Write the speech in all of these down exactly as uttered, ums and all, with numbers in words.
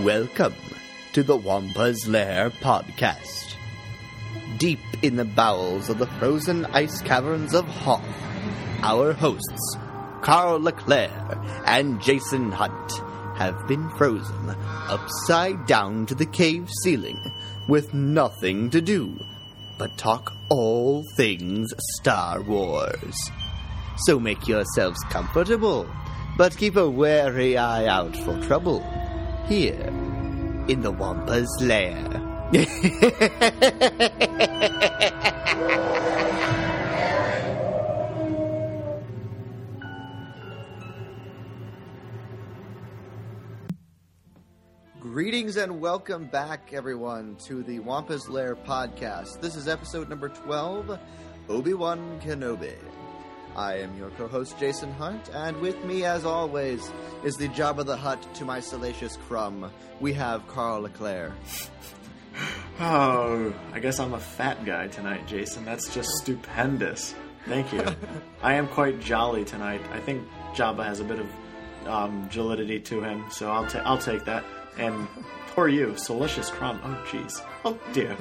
Welcome to the Wampa's Lair podcast. Deep in the bowels of the frozen ice caverns of Hoth, our hosts, Carl Leclerc and Jason Hunt, have been frozen upside down to the cave ceiling with nothing to do but talk all things Star Wars. So make yourselves comfortable, but keep a wary eye out for trouble here in the Wampa's Lair. Greetings and welcome back, everyone, to the Wampa's Lair podcast. This is episode number twelve, Obi-Wan Kenobi. I am your co-host, Jason Hunt, and with me, as always, is the Jabba the Hutt to my salacious crumb. We have Carl Leclerc. Oh, I guess I'm a fat guy tonight, Jason. That's just stupendous. Thank you. I am quite jolly tonight. I think Jabba has a bit of um, jollity to him, so I'll, ta- I'll take that. And poor you, salacious crumb. Oh, jeez. Oh, dear.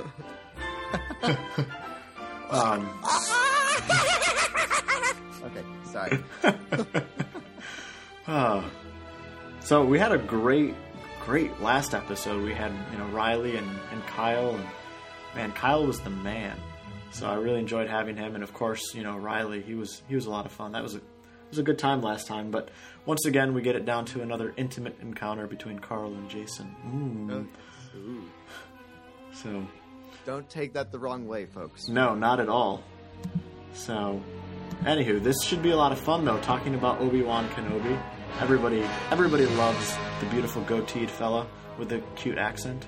um... Okay, sorry. oh. So we had a great, great last episode. We had, you know, Riley and, and Kyle, and man, Kyle was the man. So I really enjoyed having him, and of course, you know, Riley. He was he was a lot of fun. That was a it was a good time last time. But once again, we get it down to another intimate encounter between Carl and Jason. Mm. Ooh. So don't take that the wrong way, folks. No, not at all. So. Anywho, this should be a lot of fun, though, talking about Obi-Wan Kenobi. Everybody everybody loves the beautiful goateed fella with the cute accent.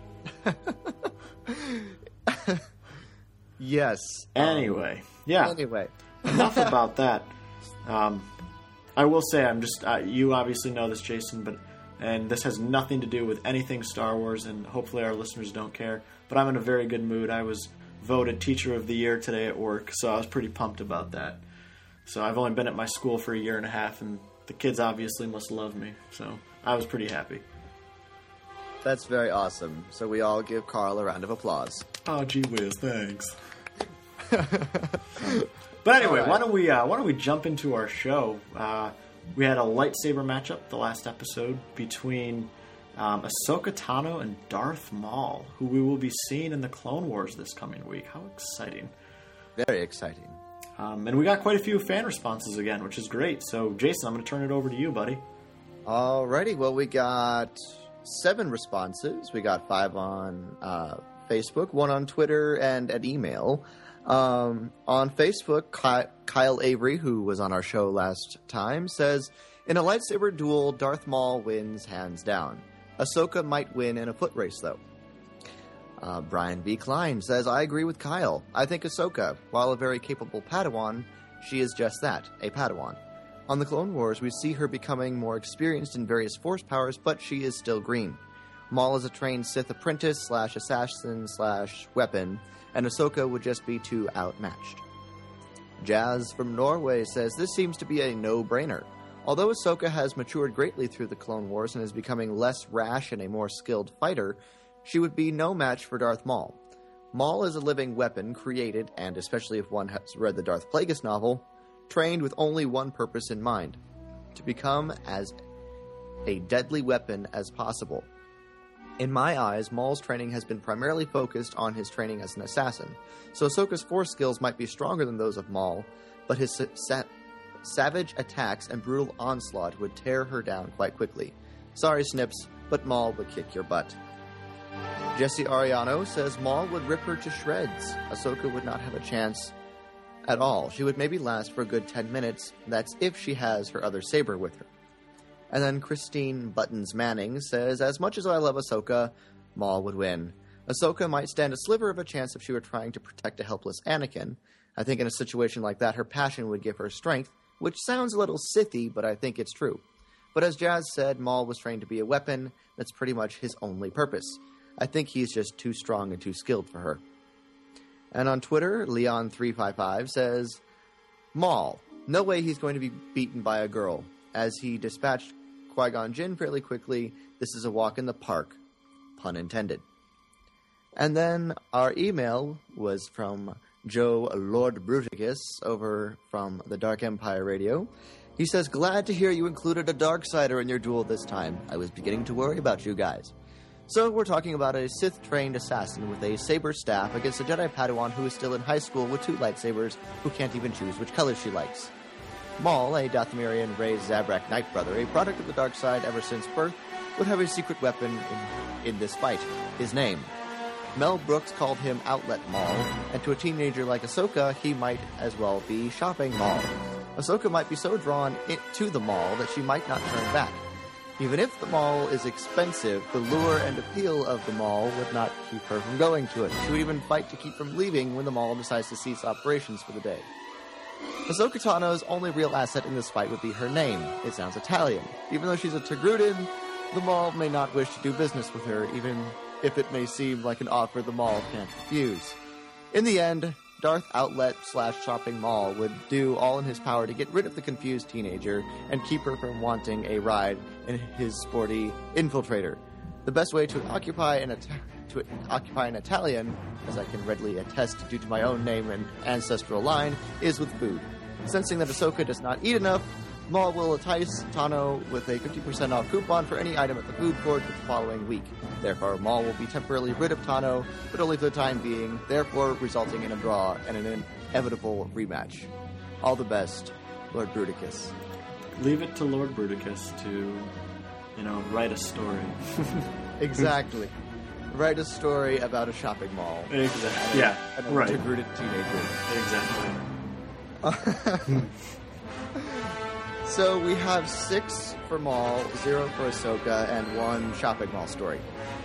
Yes. Anyway, um, yeah. Anyway. Enough about that. Um, I will say, I'm just, uh, you obviously know this, Jason, but and this has nothing to do with anything Star Wars, and hopefully our listeners don't care, but I'm in a very good mood. I was voted Teacher of the Year today at work, so I was pretty pumped about that. So I've only been at my school for a year and a half, and the kids obviously must love me, so I was pretty happy. That's very awesome. So we all give Carl a round of applause. Oh, gee whiz, thanks. But anyway, right. why don't we uh, why don't we jump into our show? Uh, we had a lightsaber matchup the last episode between Um, Ahsoka Tano and Darth Maul, who we will be seeing in the Clone Wars this coming week. How exciting. Very exciting. Um, and we got quite a few fan responses again, which is great. So, Jason, I'm going to turn it over to you, buddy. Alrighty, well, we got seven responses. We got five on uh, Facebook, one on Twitter, and an email. Um, on Facebook, Ky- Kyle Avery, who was on our show last time, says, in a lightsaber duel, Darth Maul wins hands down. Ahsoka might win in a foot race, though. Uh, Brian V. Klein says, I agree with Kyle. I think Ahsoka, while a very capable Padawan, she is just that, a Padawan. On the Clone Wars, we see her becoming more experienced in various force powers, but she is still green. Maul is a trained Sith apprentice slash assassin slash weapon, and Ahsoka would just be too outmatched. Jazz from Norway says, this seems to be a no-brainer. Although Ahsoka has matured greatly through the Clone Wars and is becoming less rash and a more skilled fighter, she would be no match for Darth Maul. Maul is a living weapon created, and especially if one has read the Darth Plagueis novel, trained with only one purpose in mind, to become as a deadly weapon as possible. In my eyes, Maul's training has been primarily focused on his training as an assassin, so Ahsoka's force skills might be stronger than those of Maul, but his sa- savage attacks and brutal onslaught would tear her down quite quickly. Sorry, Snips, but Maul would kick your butt. Jesse Ariano says Maul would rip her to shreds. Ahsoka would not have a chance at all. She would maybe last for a good ten minutes. That's if she has her other saber with her. And then Christine Buttons Manning says, as much as I love Ahsoka, Maul would win. Ahsoka might stand a sliver of a chance if she were trying to protect a helpless Anakin. I think in a situation like that, her passion would give her strength, which sounds a little Sithy, but I think it's true. But as Jazz said, Maul was trained to be a weapon. That's pretty much his only purpose. I think he's just too strong and too skilled for her. And on Twitter, Leon three five five says, Maul, no way he's going to be beaten by a girl. As he dispatched Qui-Gon Jinn fairly quickly, This is a walk in the park, pun intended. And then our email was from Joe Lord Bruticus over from the Dark Empire Radio. He says, glad to hear you included a Darksider in your duel this time. I was beginning to worry about you guys. So we're talking about a Sith-trained assassin with a saber staff against a Jedi Padawan who is still in high school with two lightsabers who can't even choose which color she likes. Maul, a Dathomirian raised Zabrak Knight brother, a product of the dark side ever since birth, would have a secret weapon in, in this fight, his name. Mel Brooks called him Outlet Maul, and to a teenager like Ahsoka, he might as well be Shopping Maul. Ahsoka might be so drawn to the Maul that she might not turn back. Even if the Maul is expensive, the lure and appeal of the Maul would not keep her from going to it. She would even fight to keep from leaving when the Maul decides to cease operations for the day. Ahsoka Tano's only real asset in this fight would be her name. It sounds Italian. Even though she's a Togrutan, the Maul may not wish to do business with her, even if it may seem like an offer the Maul can't refuse. In the end, Darth Outlet slash Shopping Maul would do all in his power to get rid of the confused teenager and keep her from wanting a ride in his sporty infiltrator. The best way to occupy an Ita- to occupy an Italian, as I can readily attest due to my own name and ancestral line, is with food. Sensing that Ahsoka does not eat enough, Maul will entice Tano with a fifty percent off coupon for any item at the food court the following week. Therefore, Maul will be temporarily rid of Tano, but only for the time being, therefore resulting in a draw and an inevitable rematch. All the best, Lord Bruticus. Leave it to Lord Bruticus to, you know, write a story. Exactly. Write a story about a shopping mall. Exactly. Yeah, and a right. Togrutan teenager. Exactly. So we have six for Maul, zero for Ahsoka, and one shopping mall story.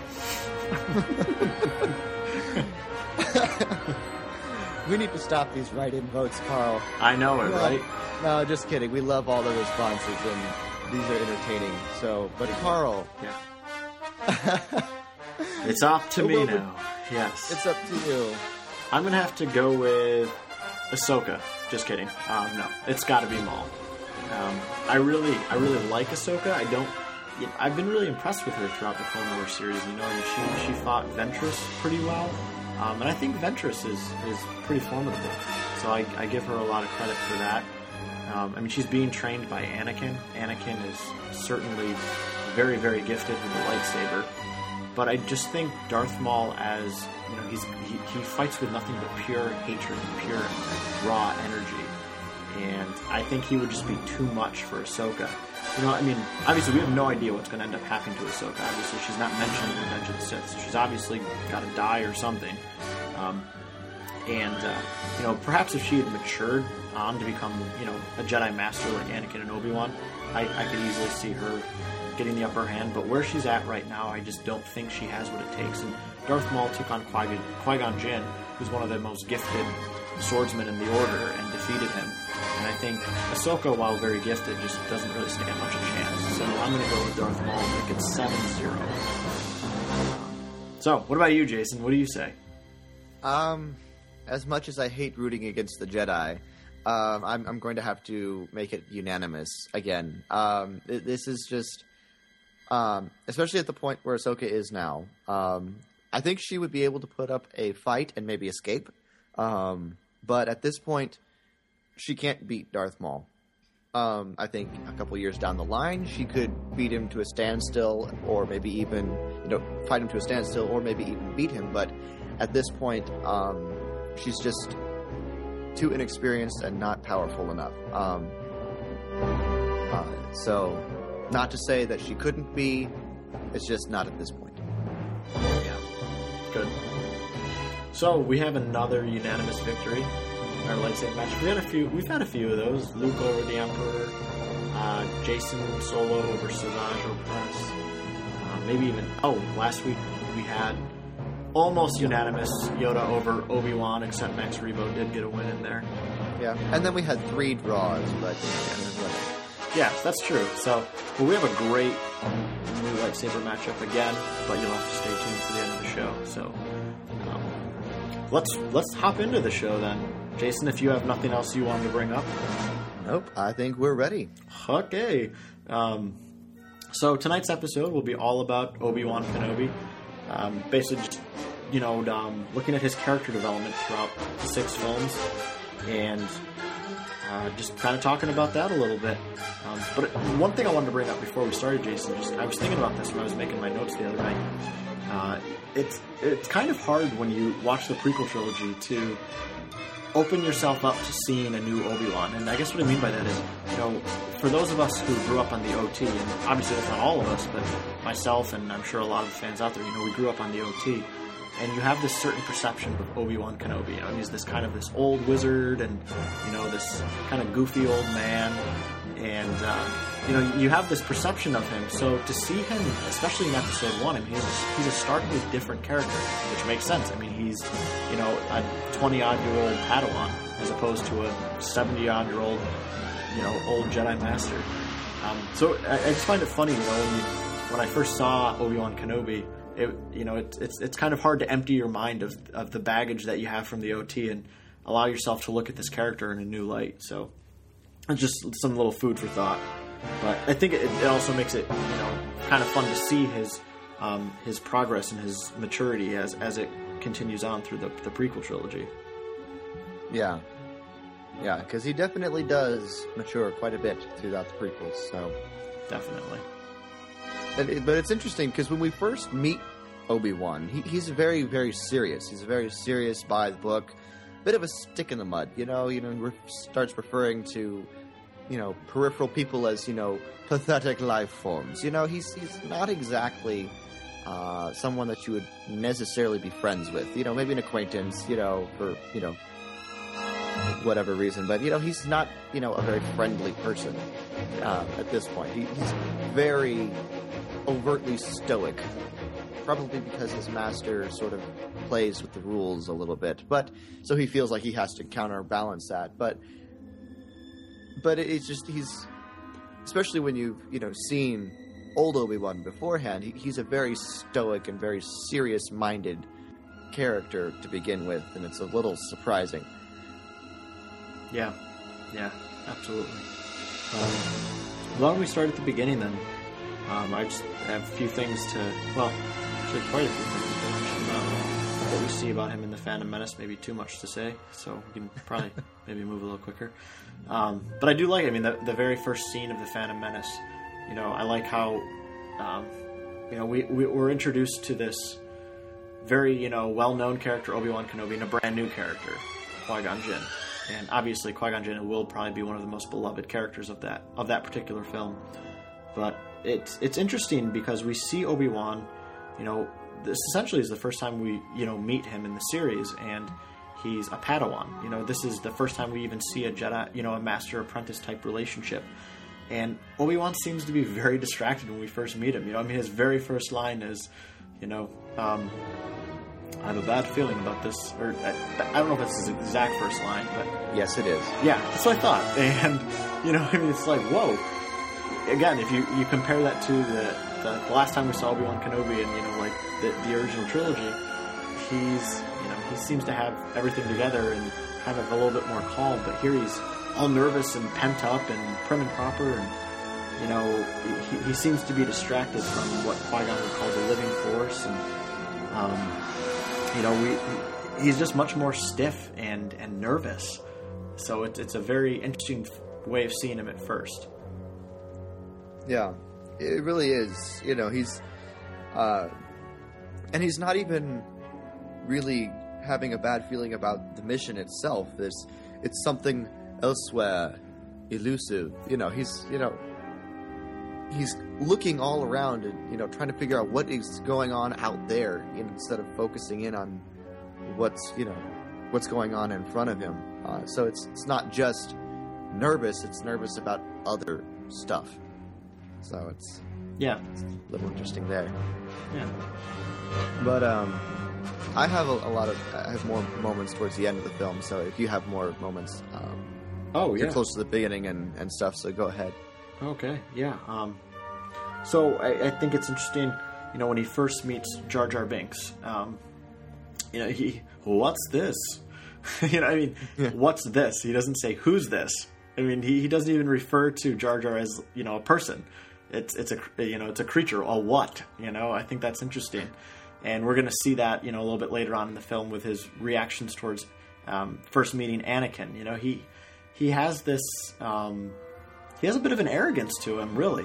We need to stop these write-in votes, Carl. I know it, No, right? No, just kidding. We love all the responses, and these are entertaining. So, but Carl, Yeah. It's up to me Well, now. Yes. it's up to you. I'm going to have to go with Ahsoka. Just kidding. Um, no, it's got to be Maul. Um, I really, I really like Ahsoka. I don't. You know, I've been really impressed with her throughout the Clone Wars series. You know, I mean, she she fought Ventress pretty well, um, and I think Ventress is is pretty formidable. So I, I give her a lot of credit for that. Um, I mean, she's being trained by Anakin. Anakin is certainly very, very gifted with the lightsaber. But I just think Darth Maul, as you know, he's he, he fights with nothing but pure hatred, pure raw energy. And I think he would just be too much for Ahsoka. You know, I mean, obviously we have no idea what's going to end up happening to Ahsoka. Obviously, she's not mentioned in Revenge of the Sith, so she's obviously got to die or something. Um, and, uh, you know, perhaps if she had matured on to become, you know, a Jedi Master like Anakin and Obi-Wan, I, I could easily see her getting the upper hand. But where she's at right now, I just don't think she has what it takes. And Darth Maul took on Qui- Qui-Gon Jinn, who's one of the most gifted swordsmen in the Order, and defeated him. And I think Ahsoka, while very gifted, just doesn't really stand much a chance. So I'm going to go with Darth Maul. I think it's seven zero. So, what about you, Jason? What do you say? Um, as much as I hate rooting against the Jedi, um, I'm, I'm going to have to make it unanimous again. Um, it, this is just, um, especially at the point where Ahsoka is now. Um, I think she would be able to put up a fight and maybe escape. Um, but at this point, she can't beat Darth Maul. Um, I think a couple years down the line, she could beat him to a standstill, or maybe even, you know, fight him to a standstill, or maybe even beat him. But at this point, um, she's just too inexperienced and not powerful enough. Um, uh, so, not to say that she couldn't be, it's just not at this point. Yeah. Good. So, we have another unanimous victory. Our lightsaber match. We had a few. We've had a few of those. Luke over the Emperor, uh, Jason Solo over Savage Opress. Uh, maybe even. Oh, last week we had almost unanimous Yoda over Obi-Wan, except Max Rebo did get a win in there. Yeah, and then we had three draws, but you know, yeah, that's true. So, well, we have a great new lightsaber matchup again, but you'll have to stay tuned for the end of the show. So, um, let's let's hop into the show then. Jason, if you have nothing else you wanted to bring up. Nope, I think we're ready. Okay. Um, So tonight's episode will be all about Obi-Wan Kenobi. Um, basically, just, you know, um, looking at his character development throughout the six films, and uh, just kind of talking about that a little bit. Um, but one thing I wanted to bring up before we started, Jason, just I was thinking about this when I was making my notes the other night. Uh, it's it's kind of hard when you watch the prequel trilogy to open yourself up to seeing a new Obi-Wan. And I guess what I mean by that is, you know, for those of us who grew up on the O T, and obviously that's not all of us, but myself and I'm sure a lot of the fans out there, you know, we grew up on the O T, and you have this certain perception of Obi-Wan Kenobi. You know, he's this kind of this old wizard, and, you know, this kind of goofy old man, and, uh, you know, you have this perception of him. So to see him, especially in episode one, I mean, he's, he's a starkly different character, which makes sense. I mean, he's, you know, a twenty-odd-year-old Padawan as opposed to a seventy-odd-year-old, you know, old Jedi Master. Um, so I, I just find it funny, you know, when, you, when I first saw Obi-Wan Kenobi, it, you know, it, it's it's kind of hard to empty your mind of, of the baggage that you have from the O T and allow yourself to look at this character in a new light. So it's just some little food for thought. But I think it, it also makes it, you know, kind of fun to see his um, his progress and his maturity as as it continues on through the, the prequel trilogy. Yeah. Yeah, because he definitely does mature quite a bit throughout the prequels, so... Definitely. But, it, but it's interesting, because when we first meet Obi-Wan, he, he's very, very serious. He's very serious by the book. Bit of a stick in the mud, you know? You know, he re- starts referring to, you know, peripheral people as, you know, pathetic life forms. You know, he's he's not exactly uh, someone that you would necessarily be friends with. You know, maybe an acquaintance, you know, for, you know, whatever reason, but you know he's not you know a very friendly person um, at this point. He, he's very overtly stoic, probably because his master sort of plays with the rules a little bit, but so he feels like he has to counterbalance that. But but it's just he's especially when you've you know seen old Obi-Wan beforehand. He, he's a very stoic and very serious-minded character to begin with, and it's a little surprising. Yeah, yeah, absolutely. Um, why don't we start at the beginning then? Um, I just have a few things to, well, actually quite a few things to mention about what we see about him in the Phantom Menace. Maybe too much to say, so we can probably maybe move a little quicker. Um, but I do like, I mean, the, the very first scene of the Phantom Menace, you know, I like how, um, you know, we, we, we're introduced to this very, you know, well-known character, Obi-Wan Kenobi, and a brand new character, Qui-Gon Jinn. And obviously, Qui-Gon Jinn will probably be one of the most beloved characters of that of that particular film. But it's it's interesting because we see Obi-Wan, you know, this essentially is the first time we you know meet him in the series, and he's a Padawan. You know, this is the first time we even see a Jedi, you know, a master-apprentice type relationship. And Obi-Wan seems to be very distracted when we first meet him. You know, I mean, his very first line is, you know. Um, I have a bad feeling about this, or I, I don't know if it's his exact first line, but... Yes, it is. Yeah, that's what I thought. And, you know, I mean, it's like, whoa. Again, if you, you compare that to the, the, the last time we saw Obi-Wan Kenobi and, you know, like, the, the original trilogy, he's, you know, he seems to have everything together and kind of a little bit more calm, but here he's all nervous and pent up and prim and proper, and, you know, he, he seems to be distracted from what Qui-Gon would call the living force, and, um... You know, we he's just much more stiff and, and nervous. So it, it's a very interesting way of seeing him at first. Yeah, it really is. You know, he's... Uh, and he's not even really having a bad feeling about the mission itself. It's, it's something elsewhere, elusive. You know, he's, you know... He's looking all around and, you know, trying to figure out what is going on out there instead of focusing in on what's, you know, what's going on in front of him. Uh, so it's it's not just nervous, it's nervous about other stuff. So it's, yeah, it's a little interesting there. Yeah. But um, I have a, a lot of, I have more moments towards the end of the film, so if you have more moments, um, oh, yeah. you're close to the beginning and, and stuff, so go ahead. Okay, yeah. Um, so I, I think it's interesting, you know, when he first meets Jar Jar Binks, um, you know, he, what's this? you know, I mean, yeah. What's this? He doesn't say, who's this? I mean, he, he doesn't even refer to Jar Jar as, you know, a person. it's it's a you know it's a creature. A what? You know, I think that's interesting, and we're going to see that you know a little bit later on in the film with his reactions towards um, first meeting Anakin. You know, he he has this um, he has a bit of an arrogance to him, really.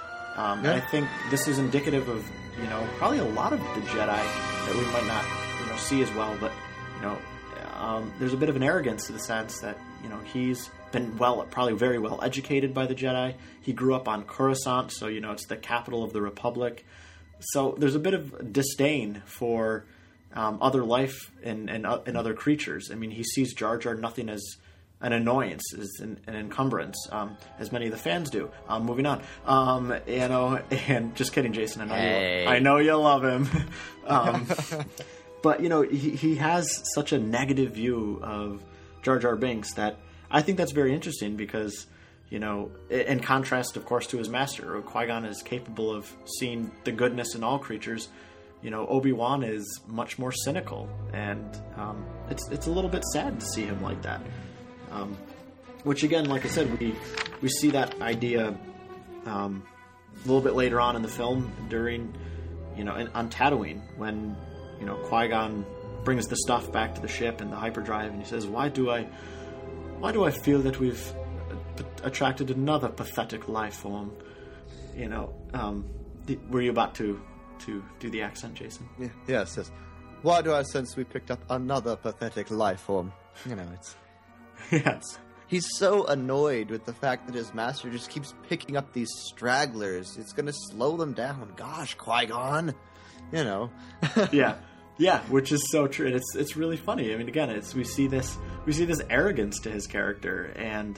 Um, yeah. And I think this is indicative of you know probably a lot of the Jedi that we might not you know see as well, but you know um, there's a bit of an arrogance to the sense that you know he's been well, probably very well educated by the Jedi. He grew up on Coruscant, so you know it's the capital of the Republic. So there's a bit of disdain for um, other life and, and uh, and other creatures. I mean, he sees Jar Jar nothing as an annoyance, as an, an encumbrance, um, as many of the fans do. Um, moving on, um, you know, and just kidding, Jason. I know, hey. you, I know you love him, um, but you know, he he has such a negative view of Jar Jar Binks that I think that's very interesting because, you know, in contrast, of course, to his master, Qui-Gon is capable of seeing the goodness in all creatures. You know, Obi-Wan is much more cynical, and um, it's it's a little bit sad to see him like that. Um, which, again, like I said, we we see that idea um, a little bit later on in the film during, you know, in, on Tatooine when, you know, Qui-Gon brings the stuff back to the ship in the hyperdrive, and he says, "Why do I?" Why do I feel that we've attracted another pathetic life form? You know, um, were you about to, to do the accent, Jason? Yeah, yes, yes. Why do I sense we picked up another pathetic life form? You know, it's... Yes. He's so annoyed with the fact that his master just keeps picking up these stragglers. It's going to slow them down. Gosh, Qui-Gon. You know. Yeah. Yeah, which is so true. And it's it's really funny. I mean, again, it's we see this we see this arrogance to his character, and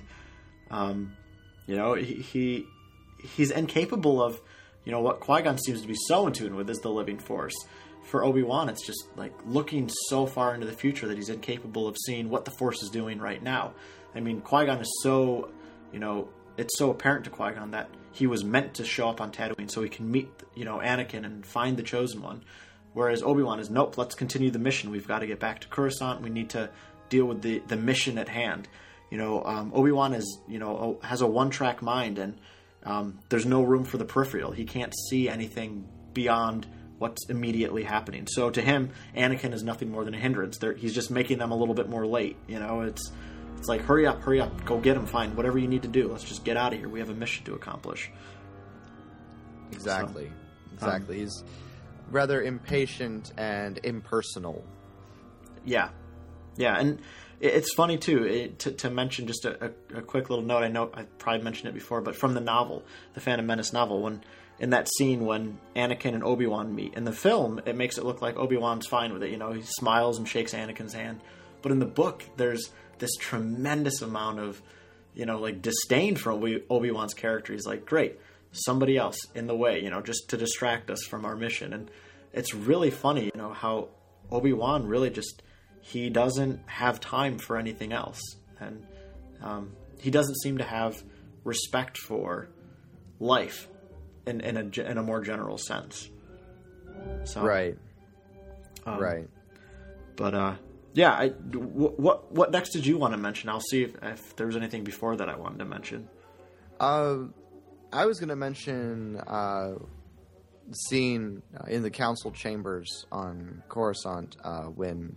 um, you know, he, he he's incapable of, you know, what Qui-Gon seems to be so in tune with is the living force. For Obi-Wan, it's just like looking so far into the future that he's incapable of seeing what the Force is doing right now. I mean, Qui-Gon is so, you know, it's so apparent to Qui-Gon that he was meant to show up on Tatooine so he can meet, you know, Anakin and find the Chosen One. Whereas Obi-Wan is, nope, let's continue the mission. We've got to get back to Coruscant. We need to deal with the, the mission at hand. You know, um, Obi-Wan is, you know, has a one-track mind, and um, there's no room for the peripheral. He can't see anything beyond what's immediately happening. So to him, Anakin is nothing more than a hindrance. They're, he's just making them a little bit more late. You know, it's it's like, hurry up, hurry up, go get him, fine, whatever you need to do. Let's just get out of here. We have a mission to accomplish. Exactly. So, exactly. Um, he's rather impatient and impersonal. Yeah. Yeah, and it's funny, too, it, to, to mention just a, a, a quick little note. I know I probably mentioned it before, but from the novel, the Phantom Menace novel, when in that scene when Anakin and Obi-Wan meet, in the film, it makes it look like Obi-Wan's fine with it. You know, he smiles and shakes Anakin's hand. But in the book, there's this tremendous amount of, you know, like, disdain for Obi- Obi-Wan's character. He's like, great, somebody else in the way, you know, just to distract us from our mission. And it's really funny, you know, how Obi-Wan really just, he doesn't have time for anything else. And um, he doesn't seem to have respect for life in, in, a, in a more general sense. So, Right. Um, right. But, uh, yeah, I, what, what next did you want to mention? I'll see if, if there was anything before that I wanted to mention. Uh, I was going to mention uh, the scene uh, in the council chambers on Coruscant uh, when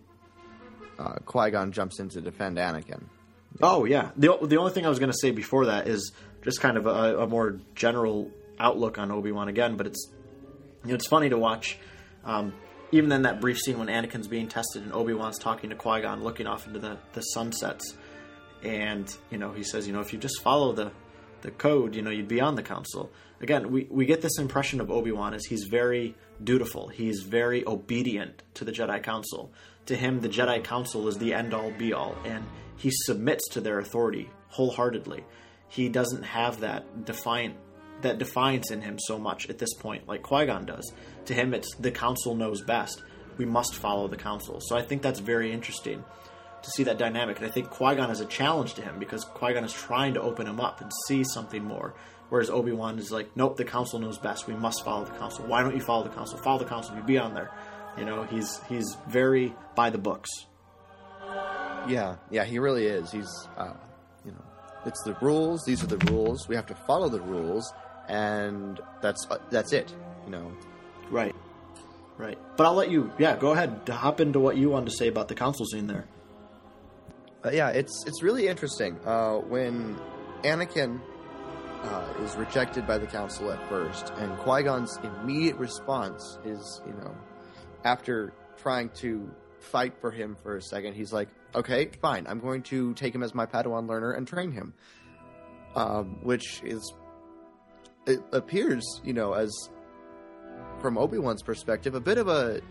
uh, Qui-Gon jumps in to defend Anakin. Oh, yeah. The the only thing I was going to say before that is just kind of a, a more general outlook on Obi-Wan again, but it's, you know, it's funny to watch, um, even in that brief scene when Anakin's being tested and Obi-Wan's talking to Qui-Gon, looking off into the, the sunsets, and, you know, he says, you know, if you just follow the the code, you know, you'd be on the council. Again, we, we get this impression of Obi-Wan as he's very dutiful. He's very obedient to the Jedi Council. To him, the Jedi Council is the end-all, be-all, and he submits to their authority wholeheartedly. He doesn't have that defiant, that defiance in him so much at this point, like Qui-Gon does. To him, it's the Council knows best. We must follow the Council. So I think that's very interesting to see that dynamic. And I think Qui-Gon is a challenge to him because Qui-Gon is trying to open him up and see something more. Whereas Obi-Wan is like, nope, the Council knows best. We must follow the Council. Why don't you follow the Council? Follow the Council. You be on there. You know, he's he's very by the books. Yeah, yeah, he really is. He's, uh, you know, it's the rules. These are the rules. We have to follow the rules. and that's uh, that's it. You know. Right. Right. But I'll let you. Yeah, go ahead. Hop into what you wanted to say about the council scene there. Uh, yeah, it's it's really interesting uh, when Anakin uh, is rejected by the council at first, and Qui-Gon's immediate response is, you know, after trying to fight for him for a second, he's like, "Okay, fine, I'm going to take him as my Padawan learner and train him," um, which is it appears, you know, as from Obi-Wan's perspective, a bit of a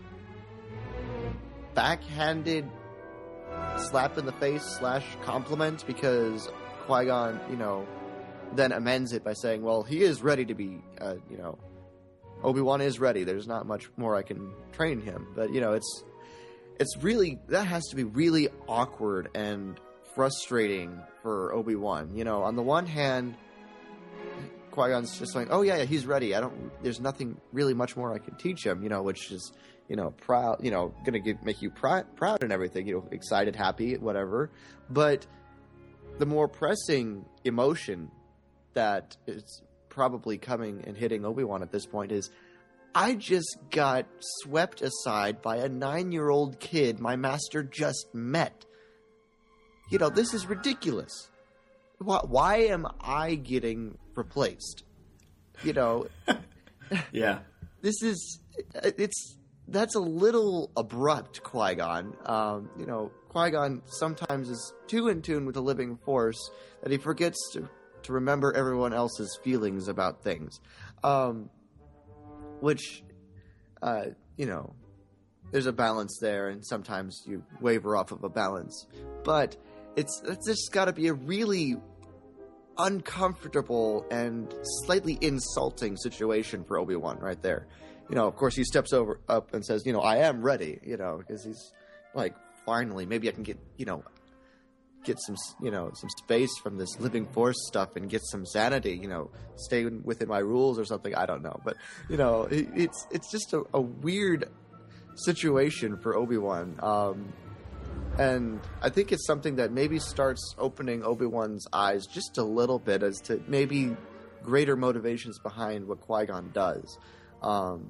backhanded slap in the face slash compliment, because Qui-Gon, you know, then amends it by saying, well, he is ready to be, uh, you know, Obi-Wan is ready. There's not much more I can train him. But, you know, it's, it's really, that has to be really awkward and frustrating for Obi-Wan. You know, on the one hand, Qui-Gon's just like, oh yeah, yeah, he's ready. I don't, there's nothing really much more I can teach him, you know, which is, you know, proud, you know, going to get, make you pr- proud and everything, you know, excited, happy, whatever. But the more pressing emotion that is probably coming and hitting Obi-Wan at this point is, I just got swept aside by a nine-year-old kid my master just met. You know, this is ridiculous. Why, why am I getting replaced? You know, yeah, this is, it's, that's a little abrupt, Qui-Gon. Um, you know, Qui-Gon sometimes is too in tune with the living force that he forgets to, to remember everyone else's feelings about things. Um, which, uh, you know, there's a balance there, and sometimes you waver off of a balance. But it's, it's just got to be a really uncomfortable and slightly insulting situation for Obi-Wan right there. You know, of course, he steps over up and says, you know, I am ready, you know, because he's like, finally, maybe I can get, you know, get some, you know, some space from this living force stuff and get some sanity, you know, stay within my rules or something. I don't know. But, you know, it, it's it's just a, a weird situation for Obi-Wan. Um, and I think it's something that maybe starts opening Obi-Wan's eyes just a little bit as to maybe greater motivations behind what Qui-Gon does. Um,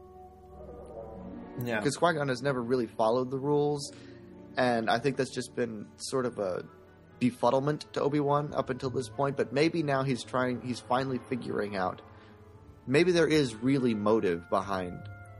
yeah. Because Qui-Gon has never really followed the rules, and I think that's just been sort of a befuddlement to Obi-Wan up until this point, but maybe now he's trying, he's finally figuring out, maybe there is really motive behind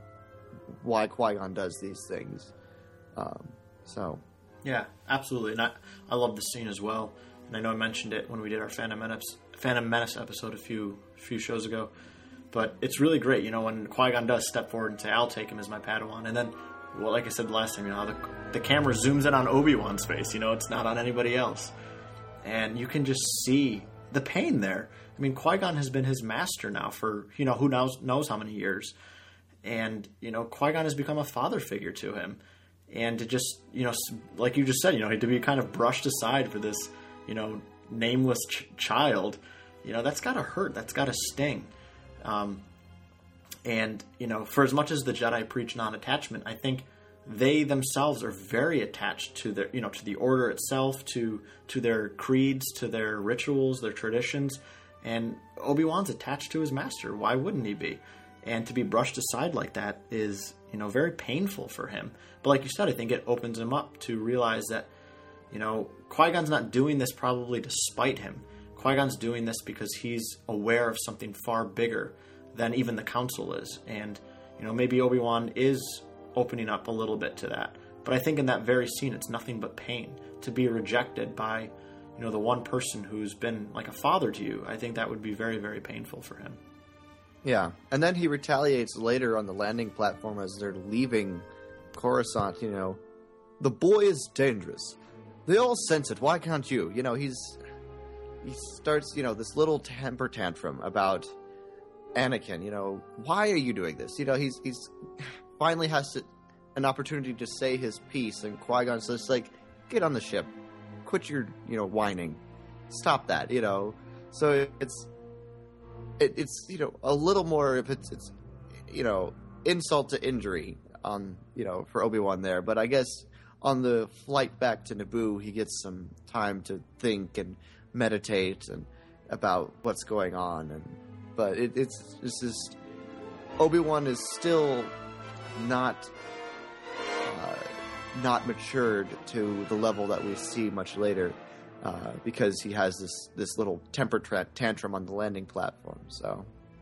why Qui-Gon does these things. Um, so... Yeah, absolutely. And I, I love the scene as well. And I know I mentioned it when we did our Phantom Menace, Phantom Menace episode a few few shows ago. But it's really great, you know, when Qui-Gon does step forward and say, I'll take him as my Padawan. And then, well, like I said last time, you know, the, the camera zooms in on Obi-Wan's face. You know, it's not on anybody else. And you can just see the pain there. I mean, Qui-Gon has been his master now for, you know, who knows, knows how many years. And, you know, Qui-Gon has become a father figure to him. And to just, you know, like you just said, you know, to be kind of brushed aside for this, you know, nameless ch- child, you know, that's got to hurt. That's got to sting. Um, and, you know, for as much as the Jedi preach non-attachment, I think they themselves are very attached to their, you know, to the order itself, to, to their creeds, to their rituals, their traditions. And Obi-Wan's attached to his master. Why wouldn't he be? And to be brushed aside like that is, you know, very painful for him. But like you said, I think it opens him up to realize that, you know, Qui-Gon's not doing this probably to spite him. Qui-Gon's doing this because he's aware of something far bigger than even the Council is. And, you know, maybe Obi-Wan is opening up a little bit to that. But I think in that very scene, it's nothing but pain. To be rejected by, you know, the one person who's been like a father to you, I think that would be very, very painful for him. Yeah, and then he retaliates later on the landing platform as they're leaving Coruscant, you know, the boy is dangerous. They all sense it, why can't you? You know, he's, he starts, you know, this little temper tantrum about Anakin, you know, why are you doing this? You know, he's, he's finally has to, an opportunity to say his piece, and Qui-Gon's just like, get on the ship, quit your, you know, whining, stop that, you know, so it's, It, it's, you know, a little more if it's, it's, you know, insult to injury on, you know, for Obi-Wan there. But I guess on the flight back to Naboo, he gets some time to think and meditate and about what's going on. And but it, it's it's just Obi-Wan is still not uh, not matured to the level that we see much later, uh, because he has this this little temper tra- tantrum on the landing platform. So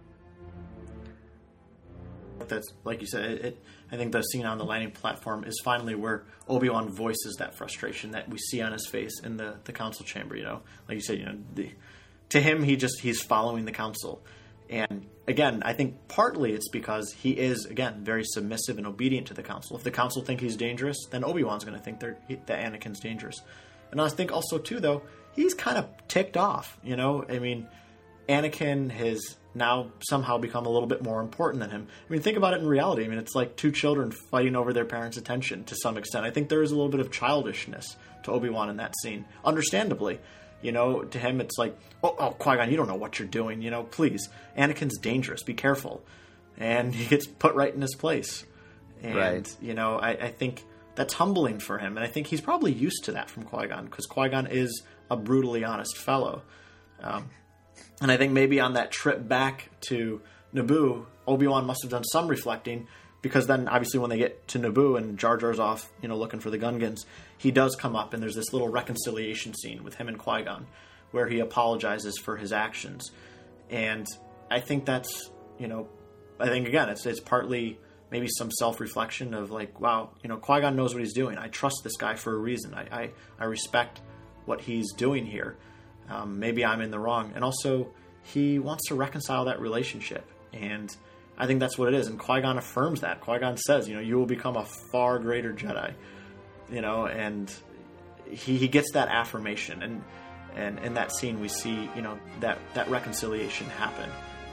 that's like you said. It, it, I think the scene on the landing platform is finally where Obi-Wan voices that frustration that we see on his face in the, the council chamber. You know, like you said, you know, the, to him, he just he's following the council. And again, I think partly it's because he is, again, very submissive and obedient to the council. If the council think he's dangerous, then Obi-Wan's going to think they're, he, that Anakin's dangerous. And I think also, too, though, he's kind of ticked off, you know? I mean, Anakin has now somehow become a little bit more important than him. I mean, think about it in reality. I mean, it's like two children fighting over their parents' attention to some extent. I think there is a little bit of childishness to Obi-Wan in that scene, understandably. You know, to him, it's like, oh, oh, Qui-Gon, you don't know what you're doing. You know, please. Anakin's dangerous. Be careful. And he gets put right in his place. And, right. you know, I, I think that's humbling for him. And I think he's probably used to that from Qui-Gon, because Qui-Gon is a brutally honest fellow. Um, and I think maybe on that trip back to Naboo, Obi-Wan must have done some reflecting, because then, obviously, when they get to Naboo and Jar Jar's off, you know, looking for the Gungans, he does come up, and there's this little reconciliation scene with him and Qui-Gon, where he apologizes for his actions. And I think that's, you know, I think, again, it's it's partly maybe some self-reflection of, like, wow, you know, Qui-Gon knows what he's doing. I trust this guy for a reason. I, I, I respect what he's doing here. Um, maybe I'm in the wrong. And also, he wants to reconcile that relationship. And I think that's what it is, and Qui-Gon affirms that. Qui-Gon says, you know, you will become a far greater Jedi, you know, and he, he gets that affirmation, and and in that scene we see, you know, that, that reconciliation happen.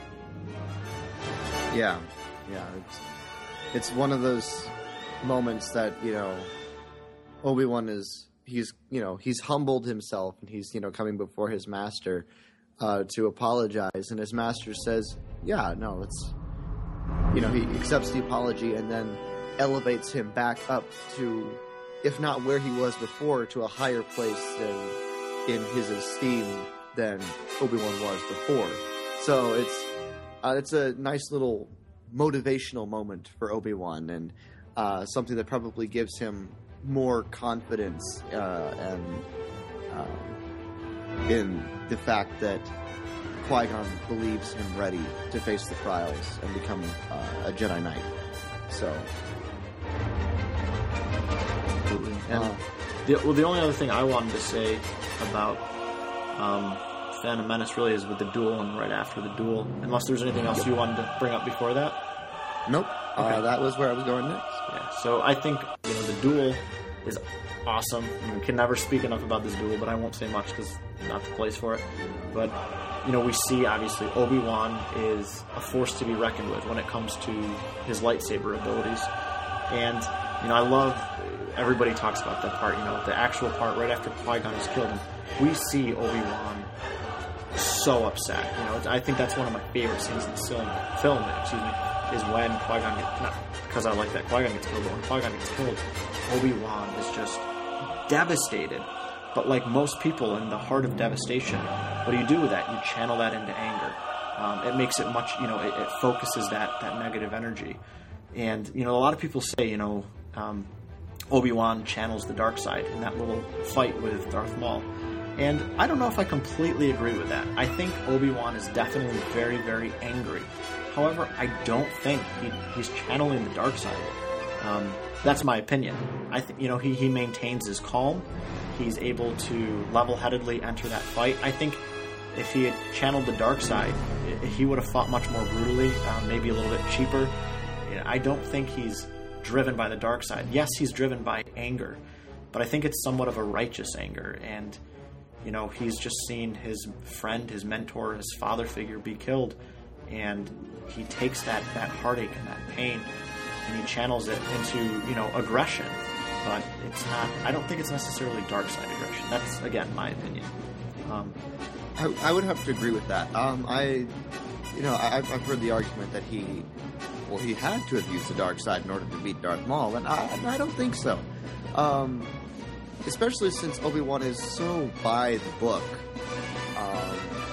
Yeah, yeah, it's, it's one of those moments that, you know, Obi-Wan is, he's, you know, he's humbled himself, and he's, you know, coming before his master uh, to apologize, and his master says, yeah, no, it's, you know, he accepts the apology and then elevates him back up to, if not where he was before, to a higher place than in his esteem than Obi-Wan was before. So it's uh, it's a nice little motivational moment for Obi-Wan, and uh, something that probably gives him more confidence uh, and uh, in the fact that Qui-Gon believes him ready to face the trials and become uh, a Jedi Knight. So, Absolutely. And uh, the, well, the only other thing I wanted to say about um, Phantom Menace really is with the duel and right after the duel. Unless there's anything else you wanted to bring up before that. Nope. Okay. Uh, that was where I was going next. Yeah. So I think, you know, the duel is awesome. I mean, we can never speak enough about this duel, but I won't say much because not the place for it. But you know, we see, obviously, Obi-Wan is a force to be reckoned with when it comes to his lightsaber abilities. And, you know, I love, everybody talks about that part, you know, the actual part right after Qui-Gon is killed. And we see Obi-Wan so upset. You know, I think that's one of my favorite scenes in the film, film excuse me, is when Qui-Gon gets, not because I like that Qui-Gon gets killed, but when Qui-Gon gets killed, Obi-Wan is just devastated. But like most people in the heart of devastation, what do you do with that? You channel that into anger. Um, it makes it much, you know, it, it focuses that, that negative energy. And, you know, a lot of people say, you know, um, Obi-Wan channels the dark side in that little fight with Darth Maul. And I don't know if I completely agree with that. I think Obi-Wan is definitely very, very angry. However, I don't think he, he's channeling the dark side. Um, that's my opinion. I think, you know, he, he maintains his calm. He's able to level-headedly enter that fight. I think if he had channeled the dark side, he would have fought much more brutally, um, maybe a little bit cheaper. I don't think he's driven by the dark side. Yes, he's driven by anger, but I think it's somewhat of a righteous anger. And, you know, he's just seen his friend, his mentor, his father figure be killed, and he takes that, that heartache and that pain, and he channels it into, you know, aggression. But it's not, I don't think it's necessarily dark side aggression. That's, again, my opinion. Um, I, I would have to agree with that. Um, I, you know, I, I've heard the argument that he, well, he had to have used the dark side in order to beat Darth Maul, and I, I don't think so. Um, especially since Obi-Wan is so by the book. Um,